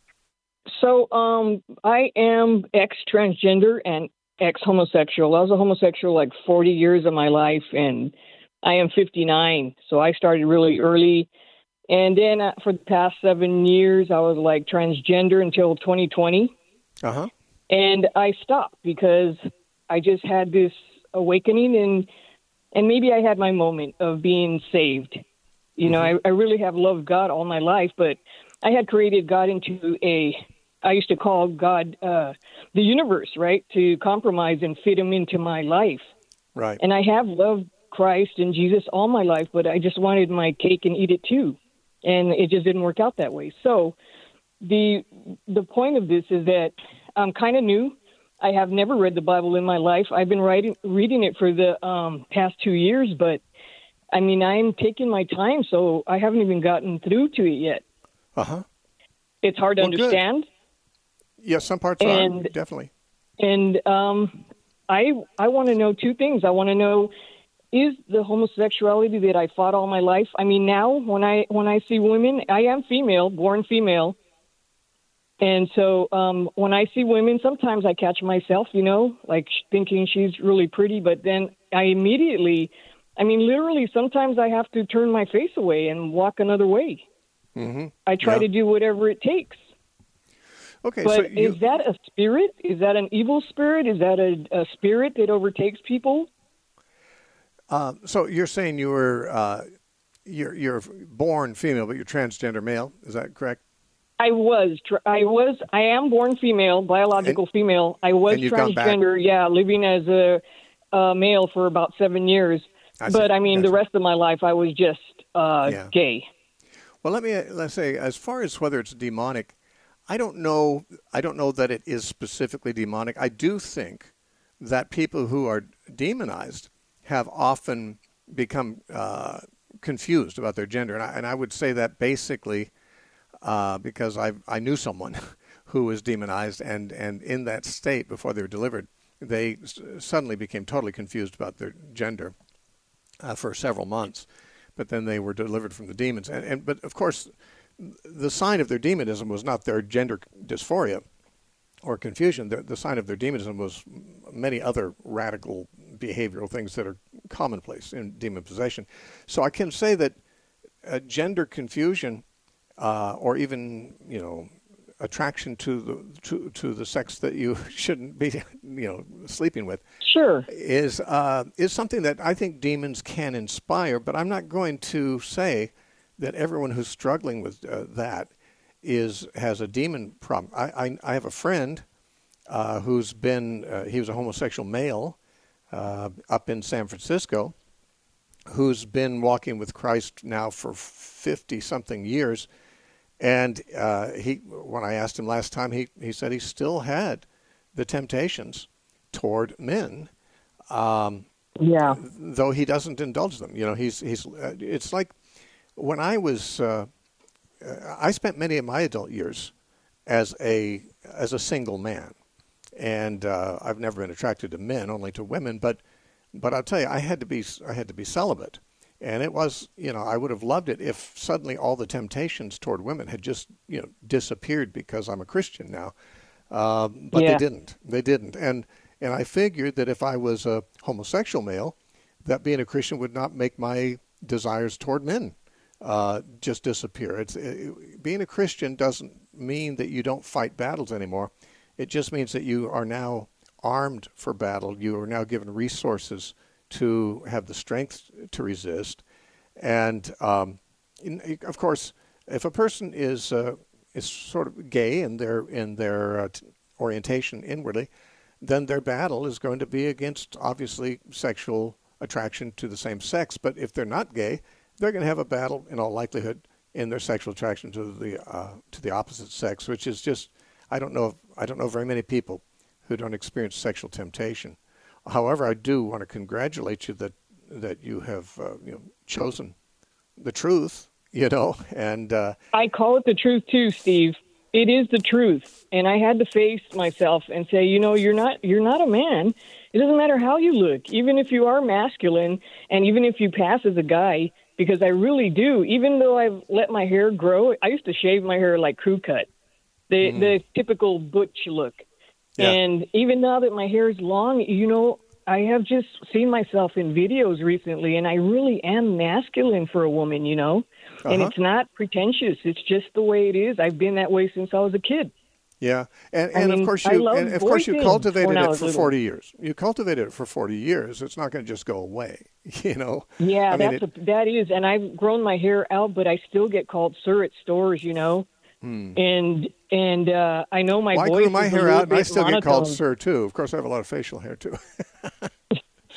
[SPEAKER 10] So um, I am ex-transgender and ex-homosexual. I was a homosexual like forty years of my life, and I am fifty-nine. So I started really early. And then uh, for the past seven years, I was like transgender until twenty twenty.
[SPEAKER 1] Uh-huh.
[SPEAKER 10] And I stopped because I just had this awakening, and and maybe I had my moment of being saved. You know, I, I really have loved God all my life, but I had created God into a, I used to call God uh, the universe, right, to compromise and fit him into my life.
[SPEAKER 1] Right.
[SPEAKER 10] And I have loved Christ and Jesus all my life, but I just wanted my cake and eat it too. And it just didn't work out that way. So the the point of this is that I'm kind of new. I have never read the Bible in my life. I've been writing, reading it for the um, past two years, but I mean, I'm taking my time, so I haven't even gotten through to it yet.
[SPEAKER 1] Uh-huh.
[SPEAKER 10] It's hard to
[SPEAKER 1] well,
[SPEAKER 10] understand.
[SPEAKER 1] Good. Yes, some parts
[SPEAKER 10] and,
[SPEAKER 1] are, definitely.
[SPEAKER 10] And um, I I want to know two things. I want to know, is the homosexuality that I fought all my life? I mean, now when I when I see women, I am female, born female. And so um, when I see women, sometimes I catch myself, you know, like thinking she's really pretty. But then I immediately, I mean, literally, sometimes I have to turn my face away and walk another way.
[SPEAKER 1] Mm-hmm.
[SPEAKER 10] I try
[SPEAKER 1] yeah.
[SPEAKER 10] to do whatever it takes.
[SPEAKER 1] Okay,
[SPEAKER 10] but
[SPEAKER 1] so you...
[SPEAKER 10] is that a spirit? Is that an evil spirit? Is that a, a spirit that overtakes people?
[SPEAKER 1] Uh, so you're saying you were uh, you're you're born female, but you're transgender male. Is that correct?
[SPEAKER 10] I was, I was, I am born female, biological and, female. I was transgender, yeah, living as a, a male for about seven years. I but I mean, That's the rest right. of my life, I was just uh, yeah. gay.
[SPEAKER 1] Well, let me let's say, as far as whether it's demonic, I don't know. I don't know that it is specifically demonic. I do think that people who are demonized have often become uh, confused about their gender, and I, and I would say that basically. Uh, because I I knew someone who was demonized, and, and in that state before they were delivered, they s- suddenly became totally confused about their gender uh, for several months. But then they were delivered from the demons. And, and but of course, the sign of their demonism was not their gender dysphoria or confusion. The, the sign of their demonism was many other radical behavioral things that are commonplace in demon possession. So I can say that uh, gender confusion. Uh, or even, you know, attraction to the to, to the sex that you shouldn't be, you know, sleeping with.
[SPEAKER 10] Sure.
[SPEAKER 1] Is uh, is something that I think demons can inspire, but I'm not going to say that everyone who's struggling with uh, that is has a demon problem. I I, I have a friend uh, who's been uh, he was a homosexual male uh, up in San Francisco, who's been walking with Christ now for fifty something years. And uh, he, when I asked him last time, he, he said he still had the temptations toward men, um,
[SPEAKER 10] yeah.
[SPEAKER 1] though he doesn't indulge them. You know, he's he's. Uh, it's like when I was, uh, I spent many of my adult years as a as a single man, and uh, I've never been attracted to men, only to women. But but I'll tell you, I had to be I had to be celibate. And it was, you know, I would have loved it if suddenly all the temptations toward women had just, you know, disappeared because I'm a Christian now. Uh, but
[SPEAKER 10] yeah.
[SPEAKER 1] they didn't. They didn't. And and I figured that if I was a homosexual male, that being a Christian would not make my desires toward men uh, just disappear. It's it, being a Christian doesn't mean that you don't fight battles anymore. It just means that you are now armed for battle. You are now given resources to have the strength to resist. And um, in, of course, if a person is uh, is sort of gay in their in their uh, t- orientation inwardly, then their battle is going to be against obviously sexual attraction to the same sex. But if they're not gay, they're going to have a battle in all likelihood in their sexual attraction to the uh, to the opposite sex, which is just I don't know I don't know very many people who don't experience sexual temptation. However, I do want to congratulate you that that you have uh, you know chosen the truth, you know, and uh,
[SPEAKER 10] I call it the truth too, Steve. It is the truth, and I had to face myself and say, you know, you're not you're not a man. It doesn't matter how you look, even if you are masculine, and even if you pass as a guy. Because I really do. Even though I've let my hair grow, I used to shave my hair like crew cut, the mm. the typical butch look. Yeah. And even now that my hair is long, you know, I have just seen myself in videos recently, and I really am masculine for a woman, you know. Uh-huh. And it's not pretentious. It's just the way it is. I've been that way since I was a kid.
[SPEAKER 1] Yeah, and, and mean, of course you and of course you cultivated it for forty years. You cultivated it for forty years. It's not going to just go away, you know.
[SPEAKER 10] Yeah,
[SPEAKER 1] I
[SPEAKER 10] that's
[SPEAKER 1] mean, it,
[SPEAKER 10] a, that is, and I've grown my hair out, but I still get called sir at stores, you know. Hmm. And and uh, I know my
[SPEAKER 1] well,
[SPEAKER 10] voice
[SPEAKER 1] I grew my
[SPEAKER 10] is
[SPEAKER 1] hair
[SPEAKER 10] a
[SPEAKER 1] out, and I still
[SPEAKER 10] monotone.
[SPEAKER 1] get called sir too. Of course, I have a lot of facial hair too.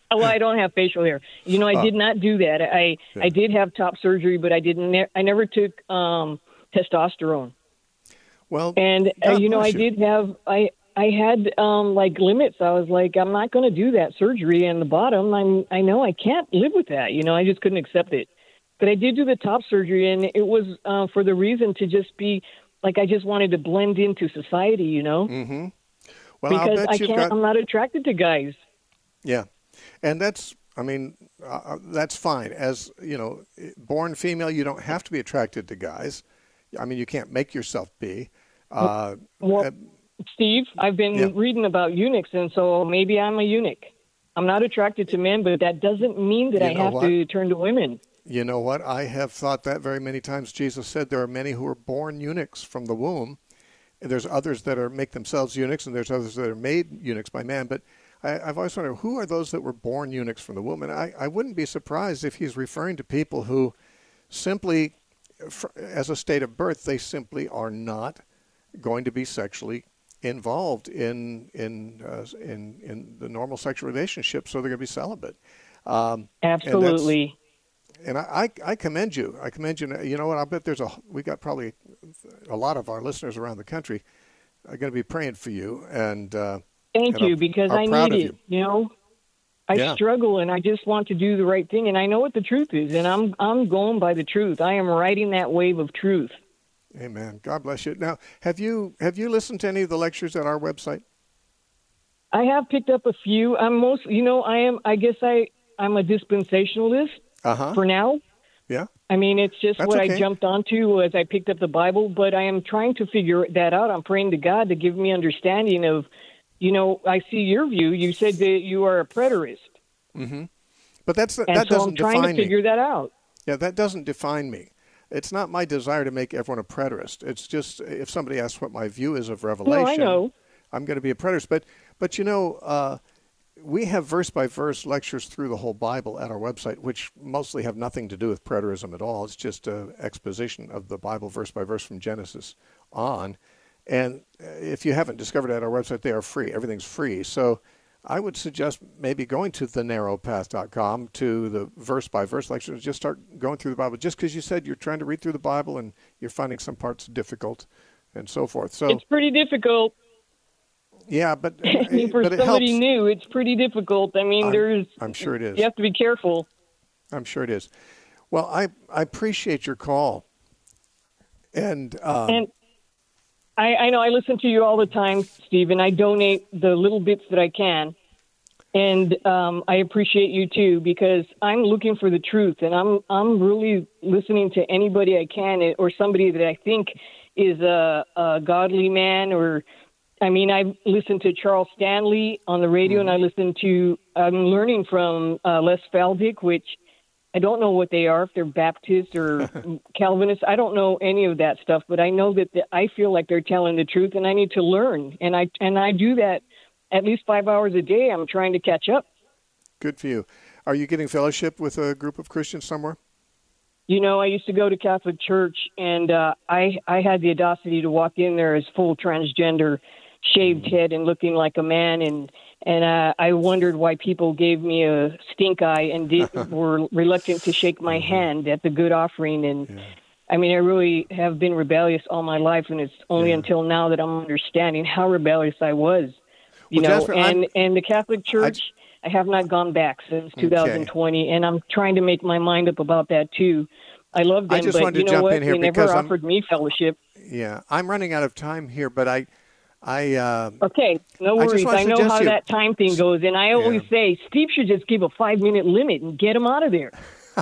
[SPEAKER 10] Well, I don't have facial hair. You know, I
[SPEAKER 1] Oh.
[SPEAKER 10] did not do that. I
[SPEAKER 1] Yeah.
[SPEAKER 10] I did have top surgery, but I didn't. Ne- I never took um, testosterone.
[SPEAKER 1] Well,
[SPEAKER 10] And uh,
[SPEAKER 1] God
[SPEAKER 10] you know, I
[SPEAKER 1] bless you.
[SPEAKER 10] did have. I I had um, like limits. I was like, I'm not going to do that surgery. And the bottom, I'm. I know I can't live with that. You know, I just couldn't accept it. But I did do the top surgery, and it was uh, for the reason to just be like I just wanted to blend into society. You know,
[SPEAKER 1] Mm-hmm. Well, I'll
[SPEAKER 10] because
[SPEAKER 1] bet
[SPEAKER 10] I
[SPEAKER 1] you've
[SPEAKER 10] can't.
[SPEAKER 1] got.
[SPEAKER 10] I'm not attracted to guys.
[SPEAKER 1] Yeah, and that's, I mean, uh, that's fine. As, you know, born female, you don't have to be attracted to guys. I mean, you can't make yourself be. Uh,
[SPEAKER 10] Well,
[SPEAKER 1] uh,
[SPEAKER 10] Steve, I've been
[SPEAKER 1] Yeah.
[SPEAKER 10] reading about eunuchs, and so maybe I'm a eunuch. I'm not attracted to men, but that doesn't mean that
[SPEAKER 1] You
[SPEAKER 10] I
[SPEAKER 1] know
[SPEAKER 10] have
[SPEAKER 1] what?
[SPEAKER 10] to turn to women.
[SPEAKER 1] you know what? I have thought that very many times. Jesus said there are many who are born eunuchs from the womb. And there's others that are make themselves eunuchs, and there's others that are made eunuchs by man. But I, I've always wondered, who are those that were born eunuchs from the womb? And I, I wouldn't be surprised if he's referring to people who simply, fr- as a state of birth, they simply are not going to be sexually involved in in uh, in in the normal sexual relationship, so they're going to be celibate. Um,
[SPEAKER 10] Absolutely.
[SPEAKER 1] And, and I, I I commend you. I commend you. You know what? I bet there's a we got probably a lot of our listeners around the country are going to be praying for you. And uh,
[SPEAKER 10] Thank
[SPEAKER 1] and
[SPEAKER 10] you,
[SPEAKER 1] are-
[SPEAKER 10] because
[SPEAKER 1] are
[SPEAKER 10] I
[SPEAKER 1] proud
[SPEAKER 10] need
[SPEAKER 1] of
[SPEAKER 10] it. You. know, I
[SPEAKER 1] Yeah.
[SPEAKER 10] struggle, and I just want to do the right thing, and I know what the truth is, and I'm I'm going by the truth. I am riding that wave of truth.
[SPEAKER 1] Amen. God bless you. Now, have you have you listened to any of the lectures at our website?
[SPEAKER 10] I have picked up a few. I'm most, you know, I am. I guess I I'm a dispensationalist
[SPEAKER 1] Uh huh.
[SPEAKER 10] for now.
[SPEAKER 1] Yeah.
[SPEAKER 10] I mean, it's just
[SPEAKER 1] That's
[SPEAKER 10] what
[SPEAKER 1] okay.
[SPEAKER 10] I jumped onto as I picked up the Bible, but I am trying to figure that out. I'm praying to God to give me understanding of, you know, I see your view. You said that you are a preterist.
[SPEAKER 1] Mm-hmm. But that's
[SPEAKER 10] And
[SPEAKER 1] that
[SPEAKER 10] so
[SPEAKER 1] doesn't
[SPEAKER 10] I'm trying
[SPEAKER 1] define
[SPEAKER 10] to figure
[SPEAKER 1] me.
[SPEAKER 10] that out.
[SPEAKER 1] Yeah, that doesn't define me. It's not my desire to make everyone a preterist. It's just if somebody asks what my view is of Revelation,
[SPEAKER 10] know.
[SPEAKER 1] I'm going to be a preterist. But but you know, uh, we have verse by verse lectures through the whole Bible at our website, which mostly have nothing to do with preterism at all. It's just an exposition of the Bible verse by verse from Genesis on. And if you haven't discovered it at our website, they are free. Everything's free. So I would suggest maybe going to the narrow path dot com to the verse by verse lectures. Just start going through the Bible. Just because you said you're trying to read through the Bible and you're finding some parts difficult and so forth. So
[SPEAKER 10] It's pretty difficult.
[SPEAKER 1] yeah, but
[SPEAKER 10] I mean, for
[SPEAKER 1] but it
[SPEAKER 10] somebody
[SPEAKER 1] helps.
[SPEAKER 10] new, it's pretty difficult. I mean,
[SPEAKER 1] I'm-
[SPEAKER 10] there's.
[SPEAKER 1] I'm sure it is.
[SPEAKER 10] You have to be careful.
[SPEAKER 1] I'm sure it is. Well, I, I appreciate your call. And, um,
[SPEAKER 10] And I, I know I listen to you all the time, Steve, and I donate the little bits that I can. And um, I appreciate you too, because I'm looking for the truth, and I'm I'm really listening to anybody I can, or somebody that I think is a, a godly man. Or, I mean, I listen to Charles Stanley on the radio,
[SPEAKER 1] Mm-hmm.
[SPEAKER 10] and I listen to. I'm learning from uh, Les Faldick, which I don't know what they are, if they're Baptist or Calvinist. I don't know any of that stuff, but I know that the, I feel like they're telling the truth, and I need to learn, and I and I do that. At least five hours a day, I'm trying to catch up.
[SPEAKER 1] good for you. Are you getting fellowship with a group of Christians somewhere?
[SPEAKER 10] You know, I used to go to Catholic church, and uh, I I had the audacity to walk in there as full transgender, shaved head and looking like a man, and and uh, I wondered why people gave me a stink eye and did, were reluctant to shake my hand at the good offering. And
[SPEAKER 1] Yeah.
[SPEAKER 10] I mean, I really have been rebellious all my life, and it's only
[SPEAKER 1] Yeah.
[SPEAKER 10] until now that I'm understanding how rebellious I was. You
[SPEAKER 1] Well,
[SPEAKER 10] know,
[SPEAKER 1] Jasper, I'm-
[SPEAKER 10] and, and the Catholic Church, I, have not gone back since two thousand twenty, and I'm trying to make my mind up about that too. I love them,
[SPEAKER 1] I just
[SPEAKER 10] but
[SPEAKER 1] wanted to
[SPEAKER 10] you know
[SPEAKER 1] jump
[SPEAKER 10] what?
[SPEAKER 1] in here
[SPEAKER 10] They never
[SPEAKER 1] because I'm-
[SPEAKER 10] offered me fellowship.
[SPEAKER 1] Yeah, I'm running out of time here, but I, I, uh,
[SPEAKER 10] Okay, no
[SPEAKER 1] I just
[SPEAKER 10] worries.
[SPEAKER 1] wanna
[SPEAKER 10] I, know
[SPEAKER 1] suggest
[SPEAKER 10] how
[SPEAKER 1] you-
[SPEAKER 10] that time thing goes, and I always
[SPEAKER 1] Yeah.
[SPEAKER 10] say Steve should just give a five-minute limit and get him out of there.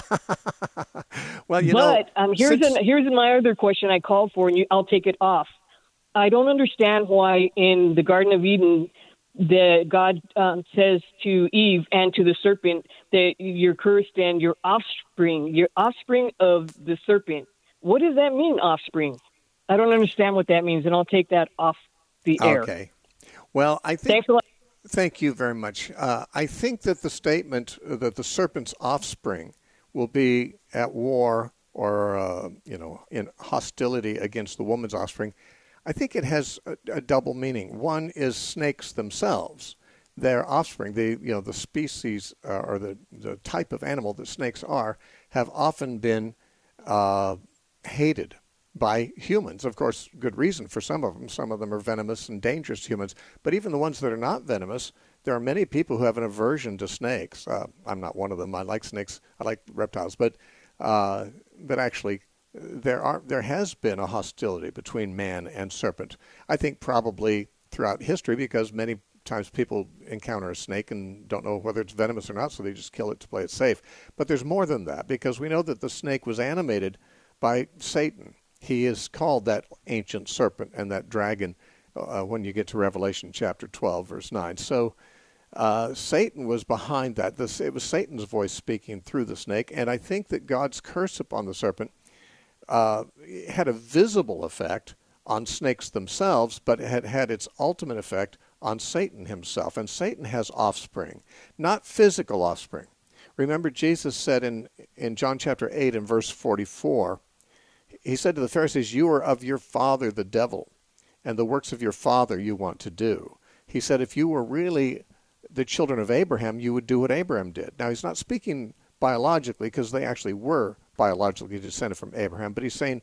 [SPEAKER 1] well, you
[SPEAKER 10] but
[SPEAKER 1] know,
[SPEAKER 10] um, here's
[SPEAKER 1] since-
[SPEAKER 10] an, here's my other question I called for, and you, I'll take it off. I don't understand why in the Garden of Eden, the God um, says to Eve and to the serpent that you're cursed and your offspring, your offspring of the serpent. What does that mean, offspring? I don't understand what that means, and I'll take that off the air.
[SPEAKER 1] Okay. Well, I think.
[SPEAKER 10] Thanks a lot.
[SPEAKER 1] Thank you very much. Uh, I think that the statement that the serpent's offspring will be at war or, uh, you know, in hostility against the woman's offspring, I think it has a, a double meaning. One is snakes themselves, their offspring, the you know the species uh, or the, the type of animal that snakes are, have often been uh, hated by humans. Of course, good reason for some of them. Some of them are venomous and dangerous to humans. But even the ones that are not venomous, there are many people who have an aversion to snakes. Uh, I'm not one of them. I like snakes. I like reptiles. But uh, but actually, there are there has been a hostility between man and serpent. I think probably throughout history, because many times people encounter a snake and don't know whether it's venomous or not, so they just kill it to play it safe. But there's more than that, because we know that the snake was animated by Satan. He is called that ancient serpent and that dragon uh, when you get to Revelation chapter twelve, verse nine. So uh, Satan was behind that. This, it was Satan's voice speaking through the snake, and I think that God's curse upon the serpent uh, had a visible effect on snakes themselves, but it had had its ultimate effect on Satan himself. And Satan has offspring, not physical offspring. Remember, Jesus said in, in John chapter eight and verse forty-four, he said to the Pharisees, "You are of your father the devil, and the works of your father you want to do." He said, if you were really the children of Abraham, you would do what Abraham did. Now, he's not speaking biologically, because they actually were biologically descended from Abraham, but he's saying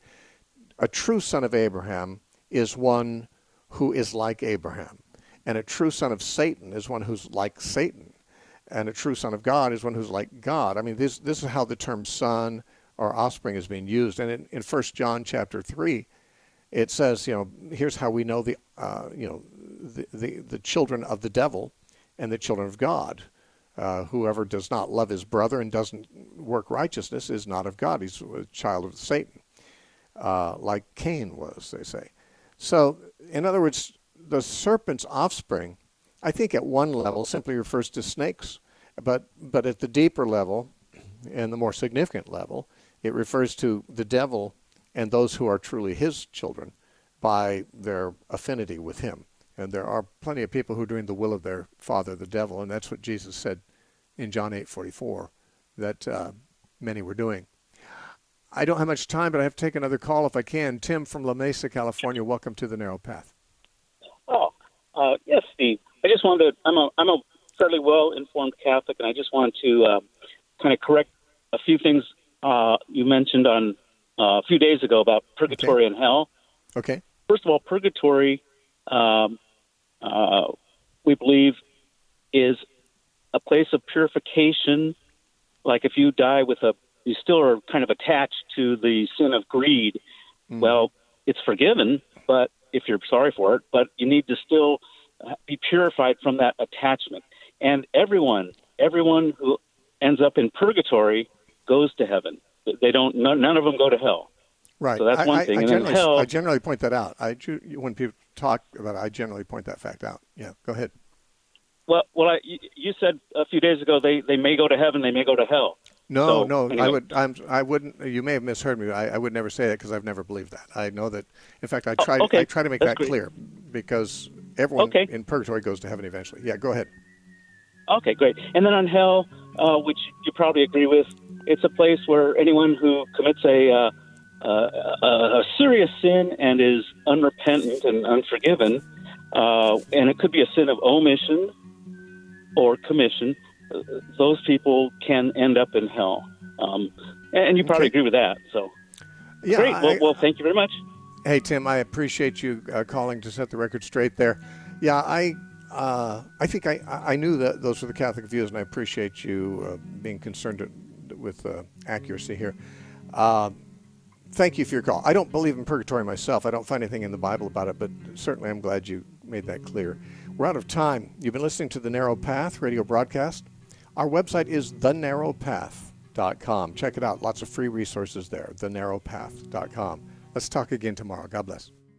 [SPEAKER 1] a true son of Abraham is one who is like Abraham. And a true son of Satan is one who's like Satan. And a true son of God is one who's like God. I mean, this this is how the term son or offspring is being used. And in, in First John chapter three, it says, you know, here's how we know the, uh, you know, the, the, the children of the devil and the children of God. Uh, whoever does not love his brother and doesn't work righteousness is not of God. He's a child of Satan, uh, like Cain was, they say. So, in other words, the serpent's offspring, I think at one level simply refers to snakes, but but at the deeper level and the more significant level, it refers to the devil and those who are truly his children by their affinity with him. And there are plenty of people who are doing the will of their father, the devil, and that's what Jesus said in John eight forty-four that uh, many were doing. I don't have much time, but I have to take another call if I can. Tim from La Mesa, California, welcome to the Narrow Path.
[SPEAKER 11] Oh, uh, yes, Steve. I just wanted to, I'm a, I'm a fairly well-informed Catholic, and I just wanted to uh, kind of correct a few things uh, you mentioned on uh, a few days ago about purgatory
[SPEAKER 1] okay.
[SPEAKER 11] and hell.
[SPEAKER 1] Okay.
[SPEAKER 11] First of all, purgatory, um, uh, we believe, is a place of purification. Like if you die with a, you still are kind of attached to the sin of greed. Mm. Well, it's forgiven, but if you're sorry for it, but you need to still be purified from that attachment. And everyone, everyone who ends up in purgatory goes to heaven. They don't, none of them go to hell.
[SPEAKER 1] Right.
[SPEAKER 11] So that's one
[SPEAKER 1] I,
[SPEAKER 11] thing.
[SPEAKER 1] I,
[SPEAKER 11] and
[SPEAKER 1] generally,
[SPEAKER 11] hell,
[SPEAKER 1] I generally point that out. I, when people talk about it, I generally point that fact out. Yeah, go ahead.
[SPEAKER 11] Well, well, I, you said a few days ago they, they may go to heaven, they may go to hell.
[SPEAKER 1] No,
[SPEAKER 11] so,
[SPEAKER 1] no,
[SPEAKER 11] anyway.
[SPEAKER 1] I would, I'm, I wouldn't. You may have misheard me. I, I would never say that because I've never believed that. I know that. In fact, I try,
[SPEAKER 11] oh, okay.
[SPEAKER 1] I try to make
[SPEAKER 11] That's
[SPEAKER 1] that
[SPEAKER 11] great.
[SPEAKER 1] clear because everyone
[SPEAKER 11] okay.
[SPEAKER 1] in purgatory goes to heaven eventually. Yeah, go ahead.
[SPEAKER 11] Okay, great. And then on hell, uh, which you probably agree with, it's a place where anyone who commits a uh, uh, a serious sin and is unrepentant and unforgiven, uh, and it could be a sin of omission or commission, those people can end up in hell. Um, and you probably
[SPEAKER 1] okay.
[SPEAKER 11] agree with that. So,
[SPEAKER 1] yeah,
[SPEAKER 11] great. Well,
[SPEAKER 1] I,
[SPEAKER 11] well, thank you very much.
[SPEAKER 1] Hey, Tim, I appreciate you uh, calling to set the record straight there. Yeah, I uh, I think I, I knew that those were the Catholic views, and I appreciate you uh, being concerned with uh, accuracy here. Uh, thank you for your call. I don't believe in purgatory myself. I don't find anything in the Bible about it, but certainly I'm glad you made that clear. We're out of time. You've been listening to the Narrow Path radio broadcast. Our website is the narrow path dot com. Check it out. Lots of free resources there, the narrow path dot com. Let's talk again tomorrow. God bless.